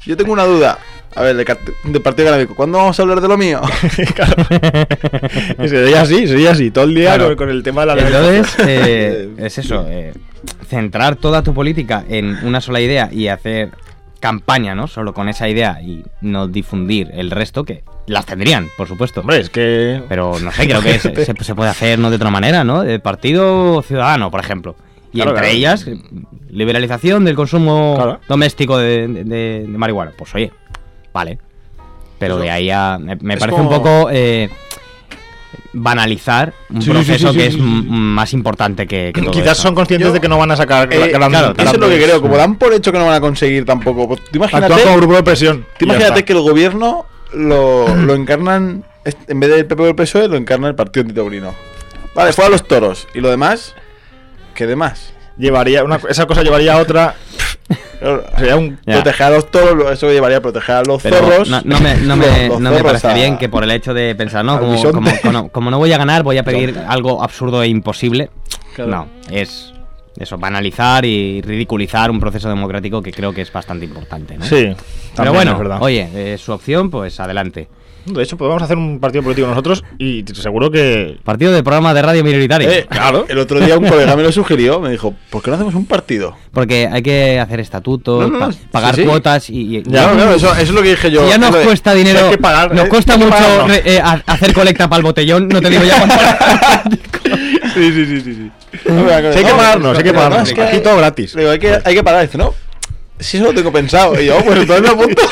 Speaker 4: Yo tengo una duda. A ver, del Partido Canábico. ¿Cuándo vamos a hablar de lo mío?
Speaker 3: Claro. Sería así, todo el día
Speaker 2: Claro.
Speaker 3: con el tema de la
Speaker 2: Entonces, es eso, centrar toda tu política en una sola idea y hacer campaña, ¿no? Solo con esa idea y no difundir el resto, que las tendrían, por supuesto.
Speaker 3: Hombre, es que...
Speaker 2: Pero no sé, creo que se puede hacer no de otra manera, ¿no? El Partido Ciudadano, por ejemplo. Y
Speaker 3: Claro,
Speaker 2: entre
Speaker 3: claro.
Speaker 2: ellas, liberalización del consumo
Speaker 3: Claro.
Speaker 2: doméstico de marihuana. Pues oye, vale. Pero
Speaker 4: Eso.
Speaker 2: de ahí a... Me
Speaker 4: Es
Speaker 2: parece
Speaker 4: como-
Speaker 2: un poco banalizar un
Speaker 3: Sí,
Speaker 2: proceso
Speaker 3: sí,
Speaker 2: que es
Speaker 3: sí.
Speaker 2: más importante que todo
Speaker 3: Quizás
Speaker 2: eso.
Speaker 3: son conscientes
Speaker 4: Yo-
Speaker 3: de que no van a sacar
Speaker 2: claro,
Speaker 4: Eso es lo que creo. Como dan por hecho que no van a conseguir tampoco. Pues, tú
Speaker 3: Actúan
Speaker 4: imagínate,
Speaker 3: como grupo de presión.
Speaker 4: tú
Speaker 3: y ya
Speaker 4: imagínate
Speaker 3: está.
Speaker 4: que el gobierno lo encarnan, en vez del PP o el PSOE, lo encarna el Partido Antitaurino. Vale, fuera los toros. Y lo demás, ¿qué demás?
Speaker 3: Esa cosa llevaría a otra... Sería un...
Speaker 2: Ya.
Speaker 4: Proteger a los toros, eso llevaría a proteger a los
Speaker 2: Pero
Speaker 4: zorros.
Speaker 2: no me
Speaker 4: los
Speaker 2: no me
Speaker 4: zorros
Speaker 2: parece
Speaker 4: a-
Speaker 2: bien que por el hecho de pensar, no,
Speaker 4: al
Speaker 2: como,
Speaker 4: bisonte.
Speaker 2: como no voy a ganar, voy a pedir algo absurdo e imposible.
Speaker 4: Claro.
Speaker 2: No, es eso, banalizar y ridiculizar un proceso democrático que creo que es bastante importante, ¿no?
Speaker 3: Sí,
Speaker 2: Pero
Speaker 3: también
Speaker 2: bueno,
Speaker 3: es verdad.
Speaker 2: oye, su opción, pues adelante.
Speaker 3: De hecho, podemos hacer un partido político nosotros y seguro que...
Speaker 2: Partido de programa de radio minoritario.
Speaker 3: Claro.
Speaker 4: El otro día un colega me lo sugirió, me dijo, ¿por qué no hacemos un partido?
Speaker 2: Porque hay que hacer estatutos,
Speaker 4: No,
Speaker 2: pagar
Speaker 4: sí, sí.
Speaker 2: cuotas y
Speaker 4: Claro, claro, eso es lo que dije yo.
Speaker 2: si ya nos
Speaker 4: Lo de-
Speaker 2: cuesta dinero,
Speaker 3: hay que pagar,
Speaker 2: nos cuesta
Speaker 3: hay que
Speaker 2: mucho
Speaker 3: pagarnos.
Speaker 2: hacer colecta para el botellón, no te digo ya cuánto.
Speaker 3: Sí.
Speaker 4: No,
Speaker 3: Sí, hay que pagarnos, hay que
Speaker 4: no,
Speaker 3: pagarnos.
Speaker 4: es que
Speaker 3: Aquí todo gratis.
Speaker 4: Le digo, hay que pagar. Dice, no, si eso lo tengo pensado. Y yo, pues entonces me apunto.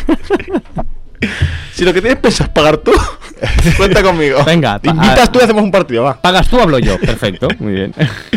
Speaker 4: Si lo que tienes pensado es pagar tú, cuenta conmigo.
Speaker 2: Venga,
Speaker 3: Te invitas tú y hacemos un partido, va.
Speaker 2: pagas tú, hablo yo. Perfecto, muy bien.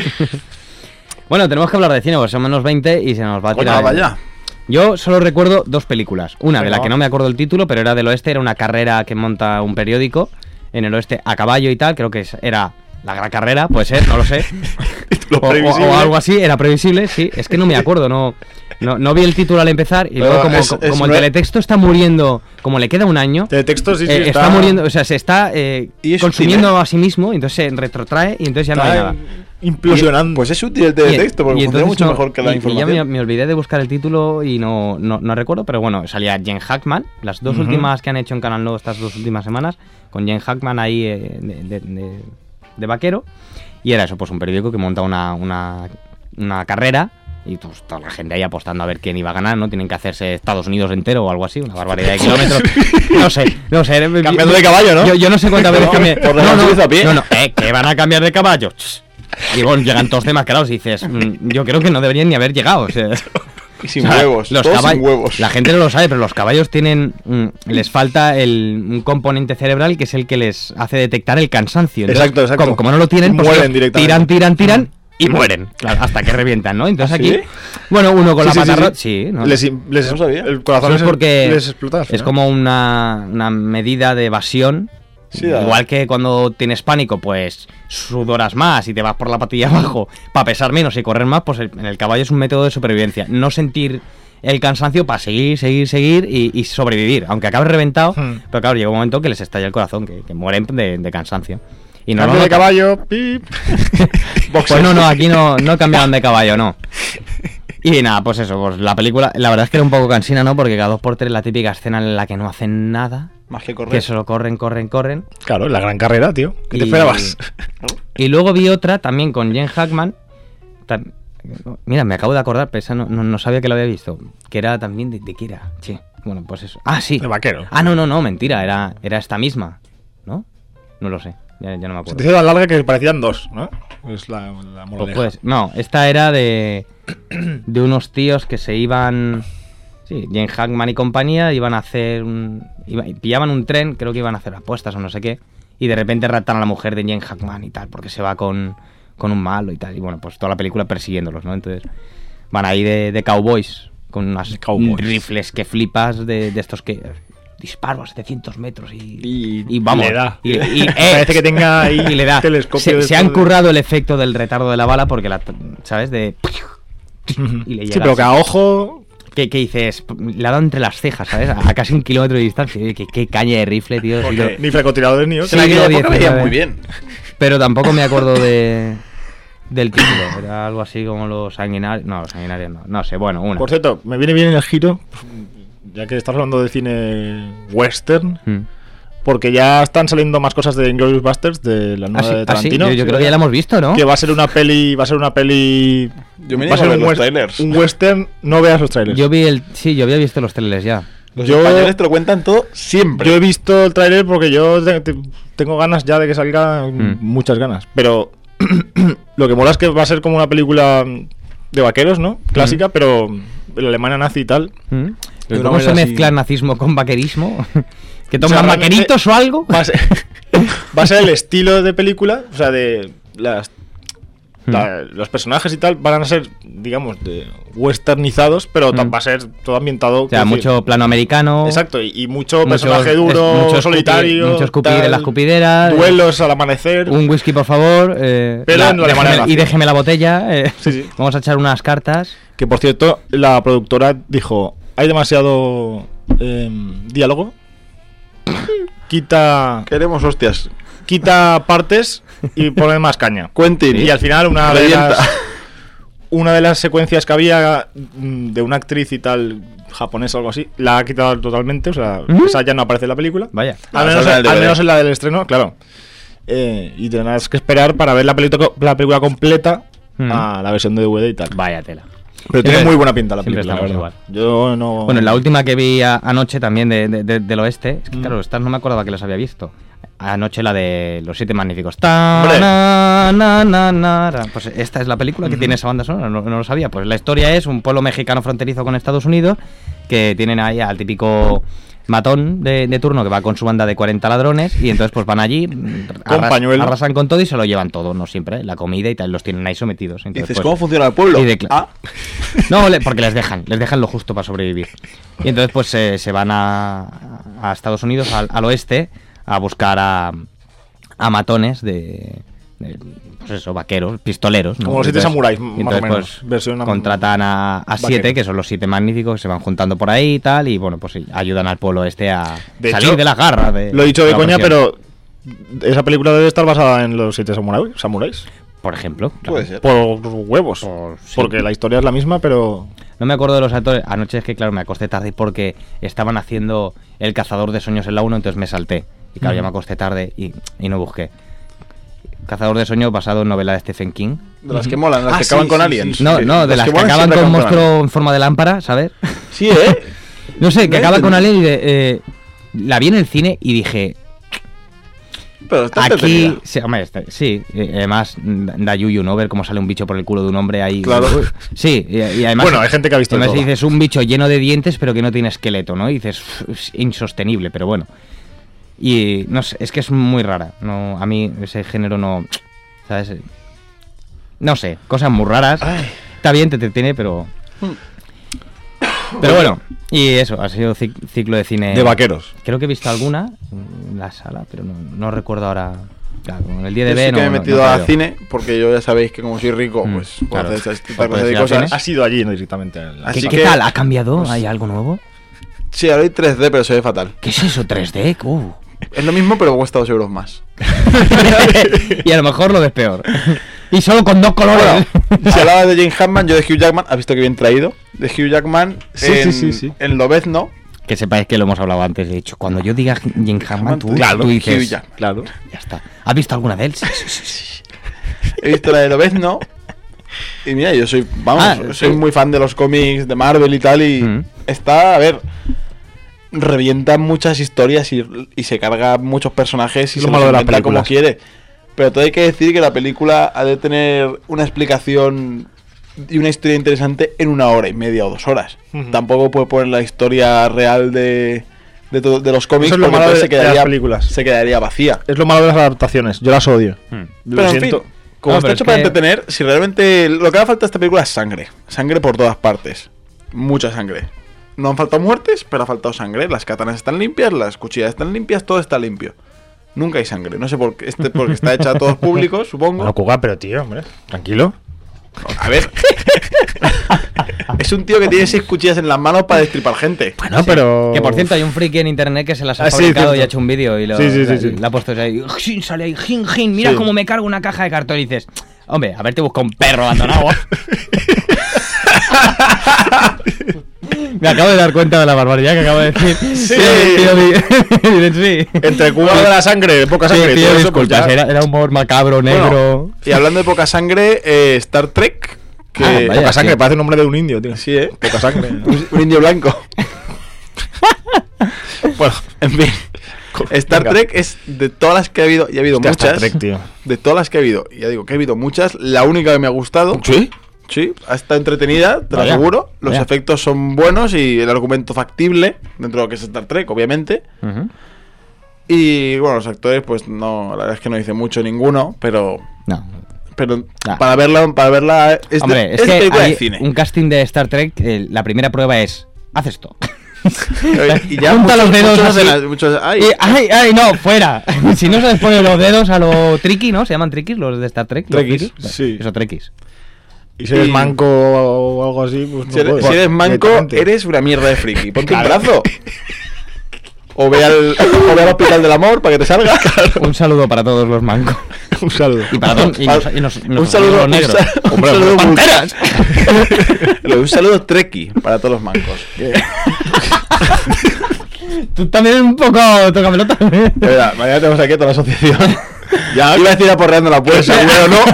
Speaker 2: Bueno, tenemos que hablar de cine, porque son menos 20 y se nos va a
Speaker 4: Coño,
Speaker 2: tirar.
Speaker 4: vaya.
Speaker 2: Yo solo recuerdo dos películas. Una de
Speaker 3: Venga,
Speaker 2: la que
Speaker 3: va.
Speaker 2: no me acuerdo el título, pero era del oeste, era una carrera que monta un periódico en el oeste a caballo y tal. Creo que era La Gran Carrera, puede ser, no lo sé.
Speaker 3: Lo previsible.
Speaker 2: O algo así, era previsible, sí. Es que no me acuerdo, no vi el título al empezar y
Speaker 4: Pero
Speaker 2: luego como,
Speaker 4: es
Speaker 2: como el
Speaker 4: no-
Speaker 2: teletexto está muriendo, como le queda un año,
Speaker 3: De texto, sí,
Speaker 2: está muriendo, o sea, se está
Speaker 4: Y es
Speaker 2: consumiendo
Speaker 4: útil, ¿eh?
Speaker 2: a sí mismo, y entonces se retrotrae y entonces ya no hay nada.
Speaker 3: Implosionando.
Speaker 4: Pues es útil el teletexto, porque funciona
Speaker 2: entonces
Speaker 4: mucho
Speaker 2: no-
Speaker 4: mejor que la
Speaker 2: y ya
Speaker 4: información.
Speaker 2: me olvidé de buscar el título y no recuerdo, pero bueno, salía Jen Hackman, las dos
Speaker 3: Ujú.
Speaker 2: últimas que han hecho en Canal No estas dos últimas semanas, con Jen Hackman ahí de vaquero, y era eso, pues un periódico que monta una carrera y pues toda la gente ahí apostando a ver quién iba a ganar, ¿no? Tienen que hacerse Estados Unidos entero o algo así, una barbaridad de kilómetros. No sé.
Speaker 3: Cambiando de caballo, ¿no?
Speaker 2: Yo no sé cuántas veces cambié.
Speaker 4: por la Suiza a pie.
Speaker 2: No, que van a cambiar de caballo. Y bueno, llegan todos demasiados y dices, yo creo que no deberían ni haber llegado. O sea,
Speaker 4: Y sin
Speaker 2: o sea,
Speaker 4: huevos,
Speaker 2: los
Speaker 4: todos sin
Speaker 2: caballos-
Speaker 4: huevos.
Speaker 2: La gente no lo sabe, pero los caballos tienen. Les falta un componente cerebral que es el que les hace detectar el cansancio. Entonces,
Speaker 3: Exacto.
Speaker 2: Como no lo tienen, pues
Speaker 3: Mueren
Speaker 2: ellos
Speaker 3: directamente.
Speaker 2: tiran y mueren. Claro, hasta que revientan, ¿no? Entonces
Speaker 4: ¿Ah,
Speaker 2: aquí.
Speaker 4: sí?
Speaker 2: Bueno, uno con
Speaker 3: Sí,
Speaker 2: la
Speaker 3: sí,
Speaker 2: pata
Speaker 3: sí,
Speaker 2: rota.
Speaker 3: sí.
Speaker 2: Sí, ¿no?
Speaker 3: No
Speaker 4: sabía.
Speaker 3: El corazón
Speaker 2: Eso es porque
Speaker 3: les explota. al
Speaker 2: es
Speaker 3: final.
Speaker 2: como una medida de evasión.
Speaker 4: Sí,
Speaker 2: Igual que cuando tienes pánico, pues sudoras más y te vas por la patilla abajo para pesar menos y correr más, pues en el caballo es un método de supervivencia. No sentir el cansancio para seguir y sobrevivir, aunque acabes reventado, pero claro, llega un momento que les estalla el corazón, que mueren de cansancio. Y no,
Speaker 3: Cambio
Speaker 2: no,
Speaker 3: de caballo, pip.
Speaker 2: pues no, aquí no cambiaban de caballo, no. Y nada, pues eso, pues la película, la verdad es que era un poco cansina, ¿no? Porque cada 2x3 la típica escena en la que no hacen nada,
Speaker 4: Más que correr.
Speaker 2: que solo corren.
Speaker 3: Claro, la gran carrera, tío. ¿Qué te
Speaker 2: Y-
Speaker 3: esperabas?
Speaker 2: Y luego vi otra también con Jen Hackman. Mira, me acabo de acordar, pero esa no sabía que lo había visto. Que era también de qué era. Che, bueno, pues eso. Ah, sí.
Speaker 3: De vaquero.
Speaker 2: Ah, no, mentira. Era esta misma. ¿No? No lo sé. Ya no me
Speaker 3: Se
Speaker 2: acuerdo.
Speaker 3: te hizo tan larga que parecían dos, ¿no? Es la
Speaker 2: Pues,
Speaker 3: moraleja.
Speaker 2: no, esta era de unos tíos que se iban. Sí, Jen Hackman y compañía iban a hacer pillaban un tren, creo que iban a hacer apuestas o no sé qué, y de repente raptan a la mujer de Jen Hackman y tal, porque se va con un malo y tal, y bueno, pues toda la película persiguiéndolos, ¿no? Entonces van ahí de cowboys, con unas
Speaker 3: cowboys.
Speaker 2: rifles que flipas de estos que disparo a 700 metros y vamos.
Speaker 3: le da.
Speaker 2: Y,
Speaker 3: Parece que tenga ahí
Speaker 2: y le da.
Speaker 3: telescopio de
Speaker 2: Se han
Speaker 3: estos de-
Speaker 2: currado el efecto del retardo de la bala porque ¿sabes? Y le
Speaker 3: Sí,
Speaker 2: llegas.
Speaker 3: pero que a ojo.
Speaker 2: ¿Qué dices? Le ha dado entre las cejas, ¿sabes? A casi 1 kilómetro de distancia. Oye, qué caña de rifle, tío. Sí,
Speaker 3: Porque ni francotiradores ni
Speaker 2: Sí,
Speaker 3: otros.
Speaker 4: En aquella
Speaker 2: lo
Speaker 4: época
Speaker 2: 19.
Speaker 4: veía muy bien.
Speaker 2: Pero tampoco me acuerdo del título. Era algo así como los sanguinarios. No, los sanguinarios no. No sé, bueno, una.
Speaker 3: Por cierto, me viene bien el giro ya que estás hablando de cine western, porque ya están saliendo más cosas de Inglourious Basterds, de la nueva de Tarantino.
Speaker 2: Yo creo que ya la hemos visto, ¿no?
Speaker 3: Que va a ser una peli,
Speaker 4: Yo me
Speaker 3: va a ser
Speaker 4: los trailers.
Speaker 3: un western, no veas los trailers.
Speaker 2: Yo había visto los trailers ya.
Speaker 4: Los españoles te lo cuentan todo siempre.
Speaker 3: Yo he visto el trailer porque yo tengo ganas ya de que salga, muchas ganas. Pero lo que mola es que va a ser como una película de vaqueros, ¿no? Clásica, pero la Alemania nazi y tal.
Speaker 2: ¿Cómo se mezcla nazismo con vaquerismo? ¿Que toman vaqueritos o algo?
Speaker 3: Va a ser el estilo de película, o sea, de los personajes y tal van a ser, digamos, de westernizados, pero va a ser todo ambientado.
Speaker 2: O sea, mucho plano americano.
Speaker 3: Exacto, y mucho personaje duro, solitario.
Speaker 2: Mucho escupir en la escupidera.
Speaker 3: Duelos al amanecer.
Speaker 2: Un whisky, por favor.
Speaker 3: Pero en la Alemania
Speaker 2: y déjeme la botella.
Speaker 3: Sí.
Speaker 2: Vamos a echar unas cartas.
Speaker 3: Que por cierto, la productora dijo: hay demasiado diálogo.
Speaker 4: Queremos hostias.
Speaker 3: Quita partes y pone más caña.
Speaker 4: Quentin.
Speaker 3: Y al final una de las secuencias que había de una actriz y tal japonesa o algo así, la ha quitado totalmente, o sea, esa ya no aparece en la película.
Speaker 2: Vaya.
Speaker 3: Al menos en la del estreno, claro. Y tendrás que esperar para ver la película completa a la versión de DVD y tal.
Speaker 2: Vaya tela.
Speaker 3: Pero tiene muy buena pinta la película, la verdad.
Speaker 2: Igual.
Speaker 3: Yo no...
Speaker 2: Bueno, la última que vi anoche también del oeste, es que claro, estas no me acordaba que las había visto. Anoche la de Los Siete Magníficos. Pues esta es la película que tiene esa banda sonora, no lo sabía. Pues la historia es un pueblo mexicano fronterizo con Estados Unidos, que tienen ahí al típico matón de turno que va con su banda de 40 ladrones, y entonces pues van allí, arrasan con todo y se lo llevan todo, no siempre, la comida y tal, los tienen ahí sometidos. Entonces,
Speaker 4: dices,
Speaker 2: pues,
Speaker 4: ¿cómo funciona el pueblo?
Speaker 2: No, porque les dejan lo justo para sobrevivir. Y entonces pues se van a Estados Unidos, al oeste, a buscar a matones de pues eso, vaqueros, pistoleros, ¿no?
Speaker 3: Como los 7 samuráis, más
Speaker 2: entonces,
Speaker 3: o menos.
Speaker 2: Pues, contratan a 7, que son los 7 magníficos, que se van juntando por ahí y tal, y bueno, pues ayudan al pueblo este a salir de las garras.
Speaker 3: Lo he dicho de coña, pero esa película debe estar basada en los 7 samuráis.
Speaker 2: Por ejemplo.
Speaker 3: Puede ser. Por huevos. Sí. Porque la historia es la misma, pero...
Speaker 2: No me acuerdo de los actores. Anoche es que, claro, me acosté tarde porque estaban haciendo El Cazador de Sueños en la 1, entonces me salté. Y claro, ya me acosté tarde y no busqué. Cazador de Sueños basado en novela de Stephen King.
Speaker 4: De las que molan, las que acaban con aliens.
Speaker 2: No, de las que acaban con monstruo en forma de lámpara, ¿sabes?
Speaker 4: Sí,
Speaker 2: No sé, que acaba con alien y la vi en el cine y dije...
Speaker 4: Pero está
Speaker 2: aquí... Sí, además da yuyu, ¿no? Ver cómo sale un bicho por el culo de un hombre ahí.
Speaker 4: Claro.
Speaker 2: Sí, y además...
Speaker 3: Bueno, hay gente que ha visto
Speaker 2: además
Speaker 3: todo.
Speaker 2: Dices, un bicho lleno de dientes pero que no tiene esqueleto, ¿no? Y dices, es insostenible, pero bueno. Y no sé, es que es muy rara. No, a mí ese género no... ¿Sabes? No sé, cosas muy raras.
Speaker 4: Ay.
Speaker 2: Está bien, te tiene, pero... Pero bueno, y eso, ha sido ciclo de cine...
Speaker 3: De vaqueros.
Speaker 2: Creo que he visto alguna en la sala, pero no recuerdo ahora... Claro, en el día de
Speaker 4: yo
Speaker 2: B
Speaker 4: sí que me he metido a cine, porque yo ya sabéis que como soy rico, pues
Speaker 2: claro,
Speaker 4: puedo hacer esta clase de cosas.
Speaker 3: Has ido allí directamente.
Speaker 2: ¿Qué tal? ¿Ha cambiado? ¿Hay algo nuevo?
Speaker 4: Sí, ahora hay 3D, pero se ve fatal.
Speaker 2: ¿Qué es eso, 3D?
Speaker 4: Es lo mismo, pero cuesta 2 euros más.
Speaker 2: Y a lo mejor lo ves peor. Y solo con 2 colores.
Speaker 4: Bueno, si hablaba de James Hammond, yo de Hugh Jackman, ¿has visto que bien traído? De Hugh Jackman
Speaker 3: sí.
Speaker 4: En Lobezno.
Speaker 2: Que sepáis que lo hemos hablado antes, de hecho. Cuando yo diga James Hammond, tú dices...
Speaker 4: Hugh Jackman.
Speaker 3: Claro.
Speaker 2: Ya está. ¿Has visto alguna de él? Sí.
Speaker 4: He visto la de Lobezno. Y mira, yo soy muy fan de los cómics de Marvel y tal. Y está, a ver... revienta muchas historias y se carga muchos personajes y se los inventa como quiere. Pero todo hay que decir que la película ha de tener una explicación y una historia interesante en 1 hora y media o 2 horas. Tampoco puede poner la historia real de los cómics.
Speaker 3: Eso es lo malo de las películas.
Speaker 4: Se quedaría vacía.
Speaker 3: Es lo malo de las adaptaciones. Yo las odio.
Speaker 4: Pero en fin, como está hecho para entretener, si realmente lo que hace falta a esta película es sangre. Sangre por todas partes. Mucha sangre. No han faltado muertes, pero ha faltado sangre. Las katanas están limpias, las cuchillas están limpias, todo está limpio. Nunca hay sangre. No sé por qué. Porque está hecha a todos públicos, supongo.
Speaker 3: No, Kuga, pero tío, hombre, tranquilo.
Speaker 4: A ver. Es un tío que tiene 6 cuchillas en las manos para destripar gente.
Speaker 3: Bueno, pero...
Speaker 2: Que por cierto, hay un friki en internet que se las ha fabricado y ha hecho un vídeo y le ha puesto ahí. Sale ahí, mira cómo me cargo una caja de cartón y dices... Hombre, a ver, te busca un perro abandonado. Me acabo de dar cuenta de la barbaridad que acabo de decir.
Speaker 3: Sí.
Speaker 2: Sí.
Speaker 3: Entre Cuba de la sangre, poca sangre,
Speaker 2: Sí,
Speaker 3: todo
Speaker 2: tío,
Speaker 3: eso, pues
Speaker 2: disculpas,
Speaker 3: ya.
Speaker 2: era humor macabro, negro.
Speaker 4: Bueno, y hablando de poca sangre, Star Trek. Que
Speaker 2: vaya,
Speaker 3: Poca sangre,
Speaker 2: sí.
Speaker 3: parece un nombre de un indio, tío.
Speaker 4: Sí,
Speaker 3: Poca sangre.
Speaker 4: un indio blanco. Bueno, en fin. Star
Speaker 3: Venga.
Speaker 4: Trek es de todas las que ha habido, y ha habido
Speaker 3: Hostia,
Speaker 4: muchas.
Speaker 3: Star Trek, tío.
Speaker 4: De todas las que ha habido, y ya digo que ha habido muchas, la única que me ha gustado.
Speaker 3: ¿Sí?
Speaker 4: Sí, ha estado entretenida, te lo
Speaker 2: Vaya,
Speaker 4: aseguro. Los
Speaker 2: vaya.
Speaker 4: efectos son buenos y el argumento factible, dentro de lo que es Star Trek, obviamente.
Speaker 2: Ujú.
Speaker 4: Y bueno, los actores, pues no, la verdad es que no dice mucho ninguno, pero
Speaker 2: No. Ah.
Speaker 4: para verla es
Speaker 2: Hombre,
Speaker 4: de,
Speaker 2: es
Speaker 4: es de
Speaker 2: que
Speaker 4: película
Speaker 2: hay
Speaker 4: de cine.
Speaker 2: un casting de Star Trek, la primera prueba es, haz esto.
Speaker 4: Y ya
Speaker 2: Junta los dedos
Speaker 4: muchos
Speaker 2: así.
Speaker 4: ay,
Speaker 2: ¡Ay, no! ¡Fuera! Si no se les pone los dedos a lo tricky, ¿no? ¿Se llaman triquis los de Star Trek? ¿Los
Speaker 3: Triquis,
Speaker 2: triquis?
Speaker 3: sí.
Speaker 2: Eso, triquis.
Speaker 3: Y si eres
Speaker 4: Y-
Speaker 3: manco o algo así, pues no
Speaker 4: si eres,
Speaker 3: puedes.
Speaker 4: si eres manco,
Speaker 3: Directamente.
Speaker 4: eres una mierda de friki. Ponte
Speaker 3: Claro.
Speaker 4: un brazo. O ve al Hospital del Amor para que te salga.
Speaker 2: Un saludo para todos los mancos.
Speaker 3: Un saludo.
Speaker 2: Y para todos.
Speaker 4: Un saludo,
Speaker 2: los negros.
Speaker 4: un saludo
Speaker 2: ¡Panteras!
Speaker 4: un saludo treki para todos los mancos.
Speaker 2: Tú también un poco toca pelota.
Speaker 4: De verdad, mañana tenemos aquí a toda la asociación. Ya iba a decir aporreando la puerta, pero no.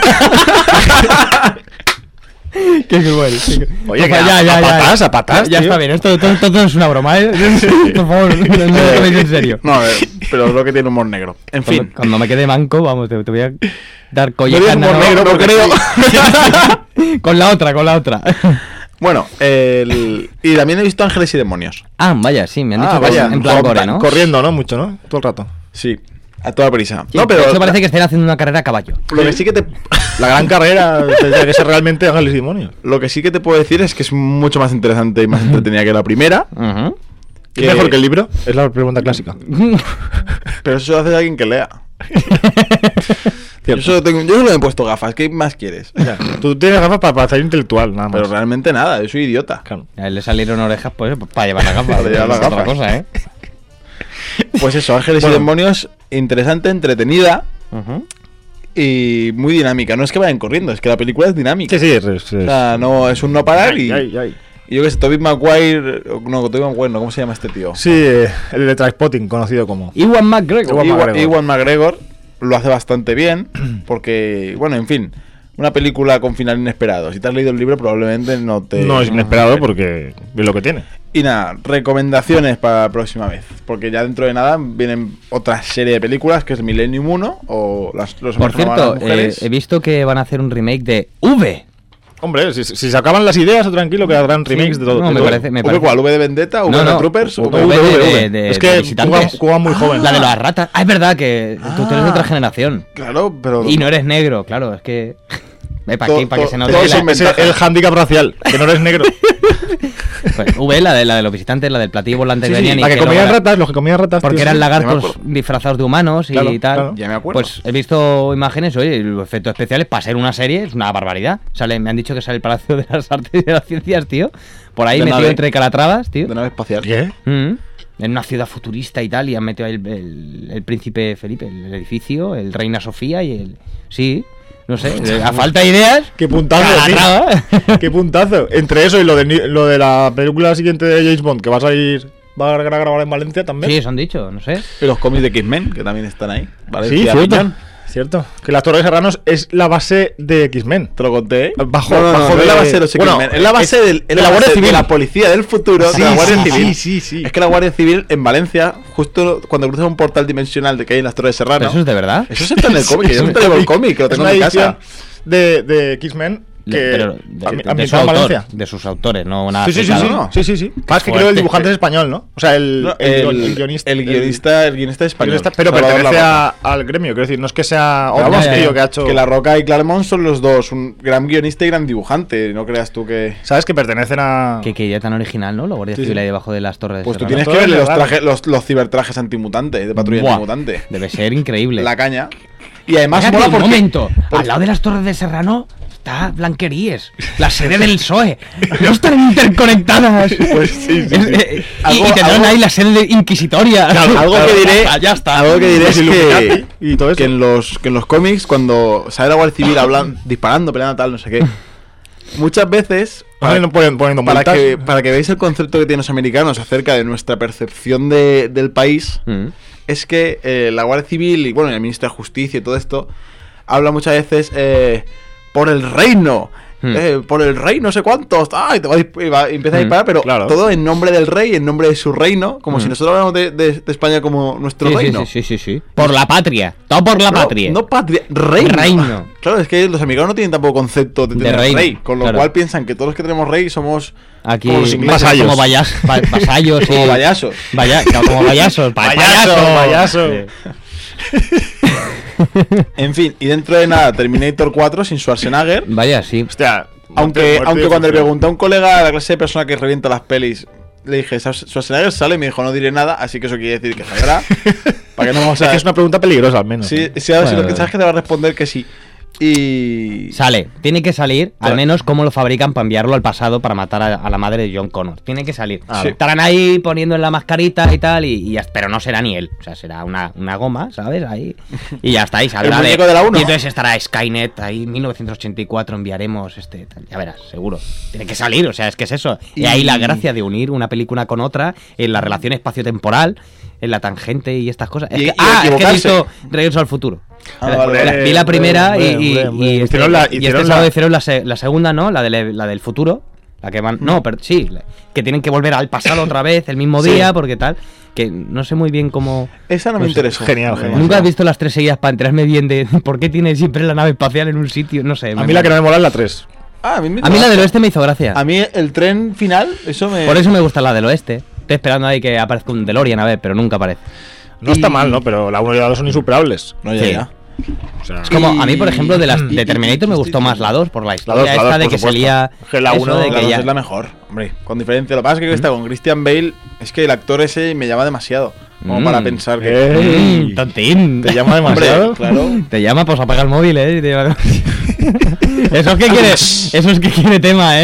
Speaker 2: Qué cruel.
Speaker 3: Oye, que a patas,
Speaker 2: Ya
Speaker 3: tío.
Speaker 2: está bien, esto no es una broma, ¿eh? Por favor, no lo toméis en serio.
Speaker 4: No, pero es lo que tiene humor negro. En fin.
Speaker 2: Cuando me quede manco, vamos, te voy a dar
Speaker 4: No
Speaker 2: collejas.
Speaker 4: digas humor negro, no creo.
Speaker 2: Con la otra.
Speaker 4: Bueno, y también he visto Ángeles y Demonios.
Speaker 2: Ah, vaya, sí, me han dicho que
Speaker 3: vaya,
Speaker 2: es en plan gore, ¿no?
Speaker 3: Corriendo, ¿no? Mucho, ¿no? Todo el rato.
Speaker 4: Sí, a toda prisa.
Speaker 2: Sí,
Speaker 4: No, pero
Speaker 2: eso parece que estén haciendo una carrera a caballo.
Speaker 4: lo que sí que te
Speaker 3: La gran carrera tendría que ser realmente Ángeles y Demonios.
Speaker 4: lo que sí que te puedo decir es que es mucho más interesante y más entretenida que la primera.
Speaker 2: Ujú.
Speaker 3: ¿Es mejor que el libro? Es la pregunta clásica.
Speaker 4: Pero eso lo hace alguien que lea. Yo solo me he puesto gafas, ¿qué más quieres?
Speaker 3: Ya, tú tienes gafas para ser intelectual, nada más.
Speaker 4: Pero realmente nada, yo soy idiota.
Speaker 3: Claro.
Speaker 2: A él le salieron orejas pues para llevar la gafa.
Speaker 4: Para llevar las
Speaker 2: Es otra
Speaker 4: gafas.
Speaker 2: cosa, ¿eh?
Speaker 4: Pues eso, Ángeles
Speaker 3: Bueno.
Speaker 4: y Demonios, interesante, entretenida
Speaker 2: Ujú.
Speaker 4: y muy dinámica. No es que vayan corriendo, es que la película es dinámica.
Speaker 3: Sí, sí,
Speaker 4: O sea, no, es un no parar y yo que sé, Tobey Maguire, no, Tobey Maguire, no, ¿cómo se llama este tío?
Speaker 3: Sí, el de Trainspotting, conocido como.
Speaker 2: Ewan McGregor.
Speaker 4: Ewan McGregor lo hace bastante bien, porque, bueno, en fin, una película con final inesperado. Si te has leído el libro, probablemente no te...
Speaker 3: No es inesperado porque es lo que tiene.
Speaker 4: Y nada, recomendaciones para la próxima vez, porque ya dentro de nada vienen otra serie de películas, que es Millennium 1, o los
Speaker 2: Por
Speaker 4: hombres no aman a
Speaker 2: cierto,
Speaker 4: las mujeres.
Speaker 2: he visto que van a hacer un remake de V.
Speaker 3: Hombre, si se acaban las ideas, tranquilo, que habrán remakes de todo.
Speaker 2: no,
Speaker 3: de
Speaker 2: me
Speaker 3: todo.
Speaker 2: parece-
Speaker 4: ¿V cuál? ¿V de Vendetta? ¿V de Troopers?
Speaker 2: V
Speaker 3: V.
Speaker 2: de
Speaker 3: Es que
Speaker 2: visitantes.
Speaker 3: Cuba muy joven.
Speaker 2: La de las ratas. Ah, es verdad que tú eres de otra generación.
Speaker 4: Claro, pero...
Speaker 2: Y no eres negro, claro, es que... ¿Para qué? Para que se note
Speaker 4: todo
Speaker 2: la-
Speaker 4: son
Speaker 3: Ese es el hándicap racial, que no eres negro.
Speaker 2: Pues, V, la de los visitantes, la del platillo volante
Speaker 3: Sí,
Speaker 2: que
Speaker 3: sí,
Speaker 2: venían y
Speaker 3: la que
Speaker 2: luego
Speaker 3: comían
Speaker 2: era-
Speaker 3: ratas, los que comían ratas.
Speaker 2: Porque
Speaker 3: tío,
Speaker 2: eran
Speaker 3: sí.
Speaker 4: ya me
Speaker 2: lagartos
Speaker 4: acuerdo.
Speaker 2: disfrazados de humanos y
Speaker 3: Claro,
Speaker 2: tal.
Speaker 3: claro.
Speaker 4: Ya me acuerdo.
Speaker 2: Pues he visto imágenes, oye, y los efectos especiales para ser una serie es una barbaridad. Me han dicho que sale el Palacio de las Artes y de las Ciencias, tío. Por ahí
Speaker 4: De
Speaker 2: metido
Speaker 4: nave.
Speaker 2: entre calatrabas, tío.
Speaker 4: De nave espacial.
Speaker 3: ¿Qué?
Speaker 2: En una ciudad futurista y tal, y han metido ahí el príncipe Felipe, el edificio, el Reina Sofía y el... Sí, no sé, a falta de ideas...
Speaker 3: Qué puntazo, tío.
Speaker 2: Calatrava.
Speaker 3: Qué puntazo. Entre eso y lo de la película siguiente de James Bond, que va a grabar en Valencia también.
Speaker 2: Sí, eso han dicho, no sé.
Speaker 4: Y los cómics de X-Men, que también están ahí. ¿Vale?
Speaker 3: Sí, cierto. Cierto. Que las Torres Serranos es la base de X-Men.
Speaker 4: Te lo conté, ¿eh?
Speaker 3: Bajo-
Speaker 4: no,
Speaker 3: bajo
Speaker 4: es
Speaker 3: de-
Speaker 4: la base de los
Speaker 3: bueno,
Speaker 4: X-Men. Es la base
Speaker 3: de la Guardia Civil.
Speaker 4: de la policía del futuro,
Speaker 3: Sí,
Speaker 4: de la Guardia
Speaker 3: sí,
Speaker 4: Civil.
Speaker 3: sí.
Speaker 4: Es que la Guardia Civil en Valencia, justo cuando cruzas un portal dimensional de que hay en las Torres Serrano.
Speaker 2: ¿Pero eso es de verdad?
Speaker 4: Eso está en el cómic,
Speaker 3: Sí,
Speaker 4: yo
Speaker 3: es
Speaker 4: no traigo el cómic, que lo
Speaker 3: Es
Speaker 4: tengo
Speaker 3: una
Speaker 4: en mi casa.
Speaker 3: edición de X-Men que
Speaker 2: Pero de su
Speaker 3: ambientado en
Speaker 2: autor,
Speaker 3: Valencia.
Speaker 2: de sus autores, no una...
Speaker 3: Sí.
Speaker 4: no.
Speaker 3: Sí. Más que creo
Speaker 2: Fuerte.
Speaker 3: el dibujante es español, ¿no? O sea, el
Speaker 4: No,
Speaker 3: guionista.
Speaker 4: el guionista español.
Speaker 3: Pero
Speaker 4: Salvador
Speaker 3: pertenece
Speaker 4: Larroca.
Speaker 3: al gremio, quiero decir, no es que sea
Speaker 4: Pero
Speaker 3: otro
Speaker 4: vamos,
Speaker 3: tío que ha hecho.
Speaker 4: que La Roca y Claremont son los dos, un gran guionista y gran dibujante. No creas tú que.
Speaker 3: ¿Sabes? Que pertenecen a.
Speaker 2: Qué idea tan original, ¿no? La Guardia
Speaker 3: Sí,
Speaker 2: Civil
Speaker 3: sí.
Speaker 2: ahí debajo de las torres de
Speaker 4: Pues tú
Speaker 2: Serrano.
Speaker 4: tienes que
Speaker 3: Todo
Speaker 4: verle
Speaker 3: es legal.
Speaker 4: los cibertrajes antimutante, de patrulla
Speaker 2: Buah,
Speaker 4: antimutante.
Speaker 2: Debe ser increíble.
Speaker 4: La caña. Y además
Speaker 2: Espérate,
Speaker 4: mola
Speaker 2: un
Speaker 4: porque.
Speaker 2: momento. Al lado de las torres de Serrano está Blanqueríes, la sede del PSOE. No están interconectadas.
Speaker 3: Pues sí.
Speaker 2: Y tendrán ahí la sede de Inquisitoria.
Speaker 4: Algo que diré,
Speaker 2: Ya está.
Speaker 4: algo que diré
Speaker 3: Los
Speaker 4: es
Speaker 3: Illuminati
Speaker 4: que,
Speaker 3: y todo eso.
Speaker 4: que en los cómics, cuando sale la Guardia Civil hablando, disparando, peleando, tal, no sé qué, muchas veces
Speaker 3: poniendo multas.
Speaker 4: Para que veáis el concepto que tienen los americanos acerca de nuestra percepción del país, es que la Guardia Civil y bueno, el Ministro de Justicia y todo esto habla muchas veces por el reino. Por el rey, no sé cuántos. Y empieza a disparar, pero todo en nombre del rey, en nombre de su reino, como si nosotros hablamos de España como nuestro reino.
Speaker 2: Sí. Por la patria, todo por la patria.
Speaker 4: No patria, reino.
Speaker 2: Reino.
Speaker 4: Claro, es que los americanos no tienen tampoco concepto de tener
Speaker 2: reino,
Speaker 4: rey, con lo cual piensan que todos los que tenemos rey somos
Speaker 2: aquí
Speaker 4: como los ingleses.
Speaker 2: vasallos. Como vasallos.
Speaker 4: Como vallasos.
Speaker 2: Como vallasos.
Speaker 3: Payaso.
Speaker 4: En fin, y dentro de nada, Terminator 4 sin Schwarzenegger.
Speaker 2: Vaya, sí.
Speaker 3: Hostia,
Speaker 4: Aunque cuando le pregunté a un colega de la clase de persona que revienta las pelis, le dije, Schwarzenegger sale, y me dijo, no diré nada, así que eso quiere decir que saldrá. ¿Para que no vamos a...?
Speaker 3: Es que es una pregunta peligrosa, al menos.
Speaker 4: Sí, si lo que sabes que te va a responder que sí. Y...
Speaker 2: Sale, tiene que salir, al menos cómo lo fabrican para enviarlo al pasado para matar a la madre de John Connor. Tiene que salir.
Speaker 4: Sí.
Speaker 2: Estarán ahí poniendo en la mascarita y tal, pero no será ni él. O sea, será una goma, ¿sabes? Ahí. Y ya está, ahí saldrá.
Speaker 4: El muñeco de la 1.
Speaker 2: Y entonces estará Skynet, ahí 1984 enviaremos tal. Ya verás, seguro. Tiene que salir, o sea, es que es eso. Y ahí la gracia de unir una película con otra en la relación espacio-temporal, en la tangente y estas cosas. Es que he visto Regreso al Futuro. Vi la primera y este sábado hicieron la segunda, ¿no? La del futuro. La que van. No, pero sí. Que tienen que volver al pasado otra vez, el mismo día, porque tal. Que no sé muy bien cómo.
Speaker 4: Esa no me interesó.
Speaker 3: Genial.
Speaker 2: Nunca has visto las 3 seguidas para enterarme bien de por qué tiene siempre la nave espacial en un sitio. No sé.
Speaker 3: A mí la que no me mola es la 3.
Speaker 2: A mí la del oeste me hizo gracia.
Speaker 4: A mí el tren final, eso me.
Speaker 2: Por eso me gusta la del oeste. Estoy esperando ahí que aparezca un DeLorean, a ver, pero nunca aparece.
Speaker 3: No está mal, ¿no? Pero la 1 y la 2 son insuperables.
Speaker 4: No, ya.
Speaker 3: O sea,
Speaker 2: Es como, a mí, por ejemplo, de Terminator me gustó más la 2 por la historia esta de que salía.
Speaker 3: La 1
Speaker 4: de que es la mejor, hombre, con diferencia. Lo que pasa es que está con Christian Bale, es que el actor ese me llama demasiado. Como para pensar que.
Speaker 2: Tontín.
Speaker 3: ¿Te llama demasiado?
Speaker 4: Hombre, claro.
Speaker 2: Te llama, pues apaga el móvil, Eso es que quiere tema,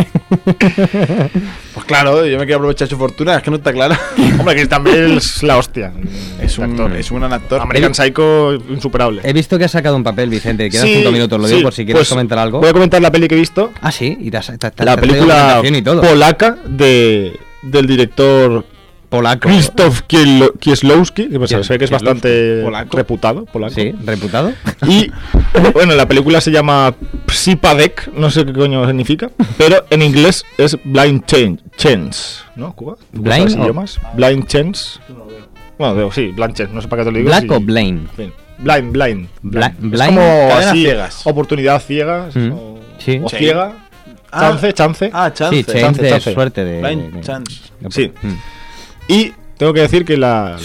Speaker 4: Pues claro, yo me quiero aprovechar su fortuna, es que no está claro.
Speaker 3: Hombre, Christian Bale es la hostia.
Speaker 4: Es un gran actor.
Speaker 3: American Psycho, insuperable.
Speaker 2: He visto que has sacado un papel, Vicente. Quedan 5 minutos, lo digo por si quieres comentar algo.
Speaker 3: Voy a comentar la peli que he visto.
Speaker 2: Ah, sí, y
Speaker 3: la película
Speaker 2: y todo.
Speaker 3: polaca del director
Speaker 2: polaco.
Speaker 3: Krzysztof Kieslowski, que se ve que es bastante reputado. Polaco.
Speaker 2: Sí, reputado.
Speaker 3: Y bueno, la película se llama Przypadek, no sé qué coño significa, pero en inglés es Blind Chance, ¿no? ¿Cuba?
Speaker 2: ¿Blind?
Speaker 3: Idiomas? Blind Chance. Bueno, sí, Blind Chance, no sé para qué te lo digo.
Speaker 2: ¿Black o Blind?
Speaker 3: Blind.
Speaker 2: Blind.
Speaker 3: Es como así,
Speaker 4: ciegas.
Speaker 3: Oportunidad ciega
Speaker 2: sí.
Speaker 3: o ciega. Chance.
Speaker 4: Chance.
Speaker 2: Sí, chance de suerte de...
Speaker 4: Blind chance.
Speaker 3: Sí. Y tengo que decir que la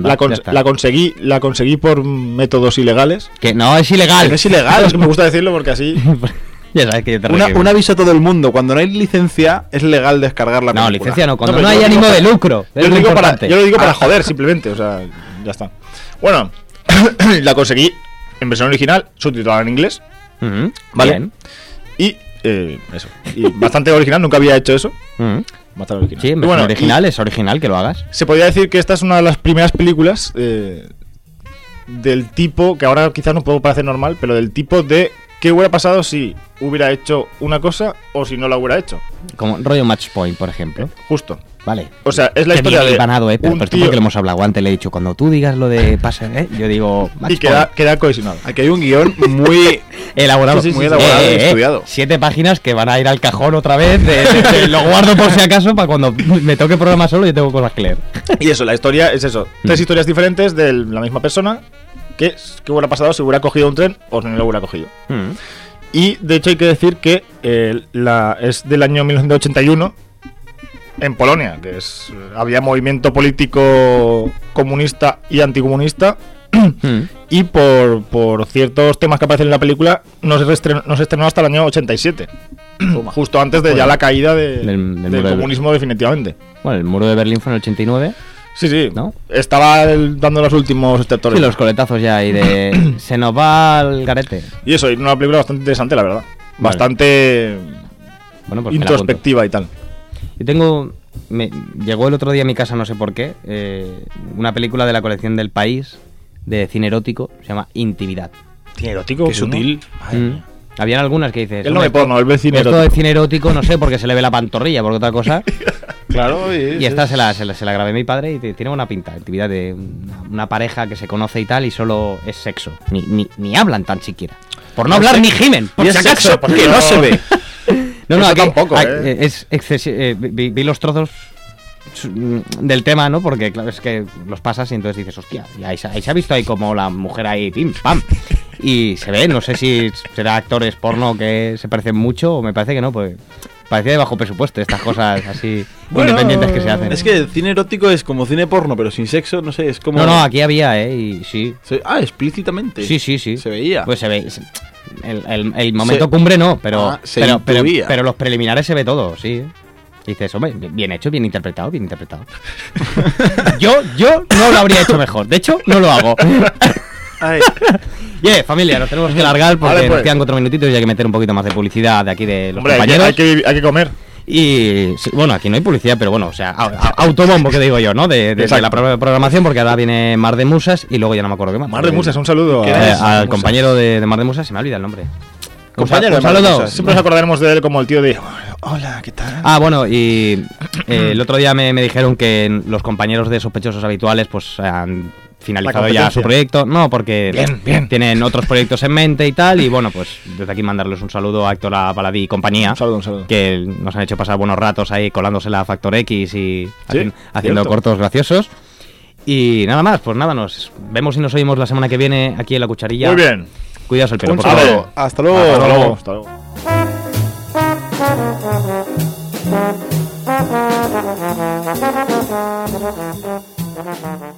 Speaker 3: conseguí por métodos ilegales.
Speaker 2: Que no es ilegal.
Speaker 3: No es ilegal, es que me gusta decirlo porque así.
Speaker 2: Ya sabes que
Speaker 4: un aviso a todo el mundo: cuando no hay licencia, es legal descargar la película.
Speaker 2: No, licencia no, cuando no hay ánimo de lucro.
Speaker 3: Yo lo digo para joder, simplemente. O sea, ya está. Bueno, la conseguí en versión original, subtitulada en inglés. ¿Vale? Bien. Y eso. Y bastante original, nunca había hecho eso. Bastante original.
Speaker 2: Sí, en versión original, es original que lo hagas.
Speaker 3: Se podría decir que esta es una de las primeras películas del tipo, que ahora quizás no puedo parecer normal, pero del tipo de qué hubiera pasado si hubiera hecho una cosa o si no la hubiera hecho.
Speaker 2: Como rollo Match Point, por ejemplo.
Speaker 3: Justo.
Speaker 2: Vale.
Speaker 3: O sea, es la historia de
Speaker 2: ganado, pero esto porque lo hemos hablado antes, le he dicho, cuando tú digas lo de pasa, yo digo
Speaker 3: Match Point. Queda cohesionado.
Speaker 4: Aquí hay un guión muy
Speaker 2: elaborado,
Speaker 4: muy elaborado y estudiado.
Speaker 2: 7 páginas que van a ir al cajón otra vez, lo guardo por si acaso para cuando me toque programa solo yo tengo cosas que leer.
Speaker 3: Y eso, la historia es eso, 3 historias diferentes de la misma persona, que hubiera pasado si hubiera cogido un tren o si no lo hubiera cogido. Y de hecho hay que decir que es del año 1981 en Polonia, que había movimiento político comunista y anticomunista. Y por ciertos temas que aparecen en la película no se estrenó hasta el año 87. Justo antes de ya la caída del comunismo definitivamente.
Speaker 2: Bueno, el muro de Berlín fue en el 89.
Speaker 3: Sí,
Speaker 2: ¿no?
Speaker 3: Estaba dando los últimos estertores.
Speaker 2: Sí, los coletazos ya y de se nos va al garete.
Speaker 3: Y eso, y una película bastante interesante, la verdad. Vale. Bastante pues introspectiva y tal.
Speaker 2: Yo llegó el otro día a mi casa, no sé por qué, una película de la colección del País de cine erótico, se llama Intimidad.
Speaker 3: ¿Cine erótico?
Speaker 4: Qué sutil.
Speaker 2: Habían algunas que dices...
Speaker 3: Él no ve porno, él ve cine
Speaker 2: esto
Speaker 3: erótico.
Speaker 2: de cine erótico no sé porque se le ve la pantorrilla, porque otra cosa...
Speaker 4: Claro,
Speaker 2: Y esta se la grabé a mi padre y tiene buena pinta. Actividad de una pareja que se conoce y tal, y solo es sexo. Ni hablan tan siquiera. Por no hablar ni gimen, por
Speaker 4: Y
Speaker 2: si
Speaker 4: es
Speaker 2: acaso.
Speaker 4: sexo, porque no se ve.
Speaker 2: No,
Speaker 3: Eso
Speaker 2: aquí,
Speaker 3: tampoco,
Speaker 2: es vi los trozos del tema, ¿no? Porque claro, es que los pasas y entonces dices, hostia, y ahí se ha visto ahí como la mujer ahí, pim, pam. Y se ve, no sé si será actores porno que se parecen mucho o me parece que no, pues parecía de bajo presupuesto estas cosas así independientes que se hacen.
Speaker 4: Es que el cine erótico es como cine porno, pero sin sexo, no sé, es como...
Speaker 2: No, aquí había, y sí.
Speaker 4: Explícitamente.
Speaker 2: Sí.
Speaker 4: Se veía.
Speaker 2: Pues se ve. El momento cumbre no, pero,
Speaker 4: se
Speaker 2: pero
Speaker 4: intuía.
Speaker 2: pero los preliminares se ve todo, sí. Y dices, hombre, bien hecho, bien interpretado. yo no lo habría hecho mejor. De hecho, no lo hago.
Speaker 4: Ay.
Speaker 2: Familia, nos tenemos que largar porque
Speaker 3: Vale, pues.
Speaker 2: nos quedan 4 minutitos y hay que meter un poquito más de publicidad de aquí de los
Speaker 3: Hombre,
Speaker 2: compañeros.
Speaker 3: hay que comer.
Speaker 2: Y sí, bueno, aquí no hay publicidad, pero bueno, o sea, autobombo que digo yo, ¿no? De la programación, porque ahora viene Mar de Musas y luego ya no me acuerdo qué más.
Speaker 3: Mar de Musas, un saludo
Speaker 2: Al compañero de Mar de Musas, se me olvida el nombre.
Speaker 4: Compañero
Speaker 2: Un
Speaker 4: de Mar de
Speaker 2: saludo.
Speaker 4: Musas.
Speaker 3: Siempre nos acordaremos de él como el tío de... Hola, ¿qué tal?
Speaker 2: Ah, bueno, y el otro día me dijeron que los compañeros de sospechosos habituales pues han finalizado ya su proyecto. No, porque
Speaker 3: Bien.
Speaker 2: tienen otros proyectos en mente y tal. Y bueno, pues desde aquí mandarles un saludo a Héctor Baladí y compañía.
Speaker 3: Un saludo.
Speaker 2: Que nos han hecho pasar buenos ratos ahí colándose la Factor X y haciendo
Speaker 3: cierto.
Speaker 2: cortos graciosos. Y nada más, pues nada, nos vemos y nos oímos la semana que viene aquí en La Cucharilla.
Speaker 3: Muy bien.
Speaker 2: Cuidaos el pelo,
Speaker 4: Un
Speaker 2: por favor.
Speaker 4: saludo. Hasta luego.
Speaker 3: Hasta luego.
Speaker 5: Hasta luego.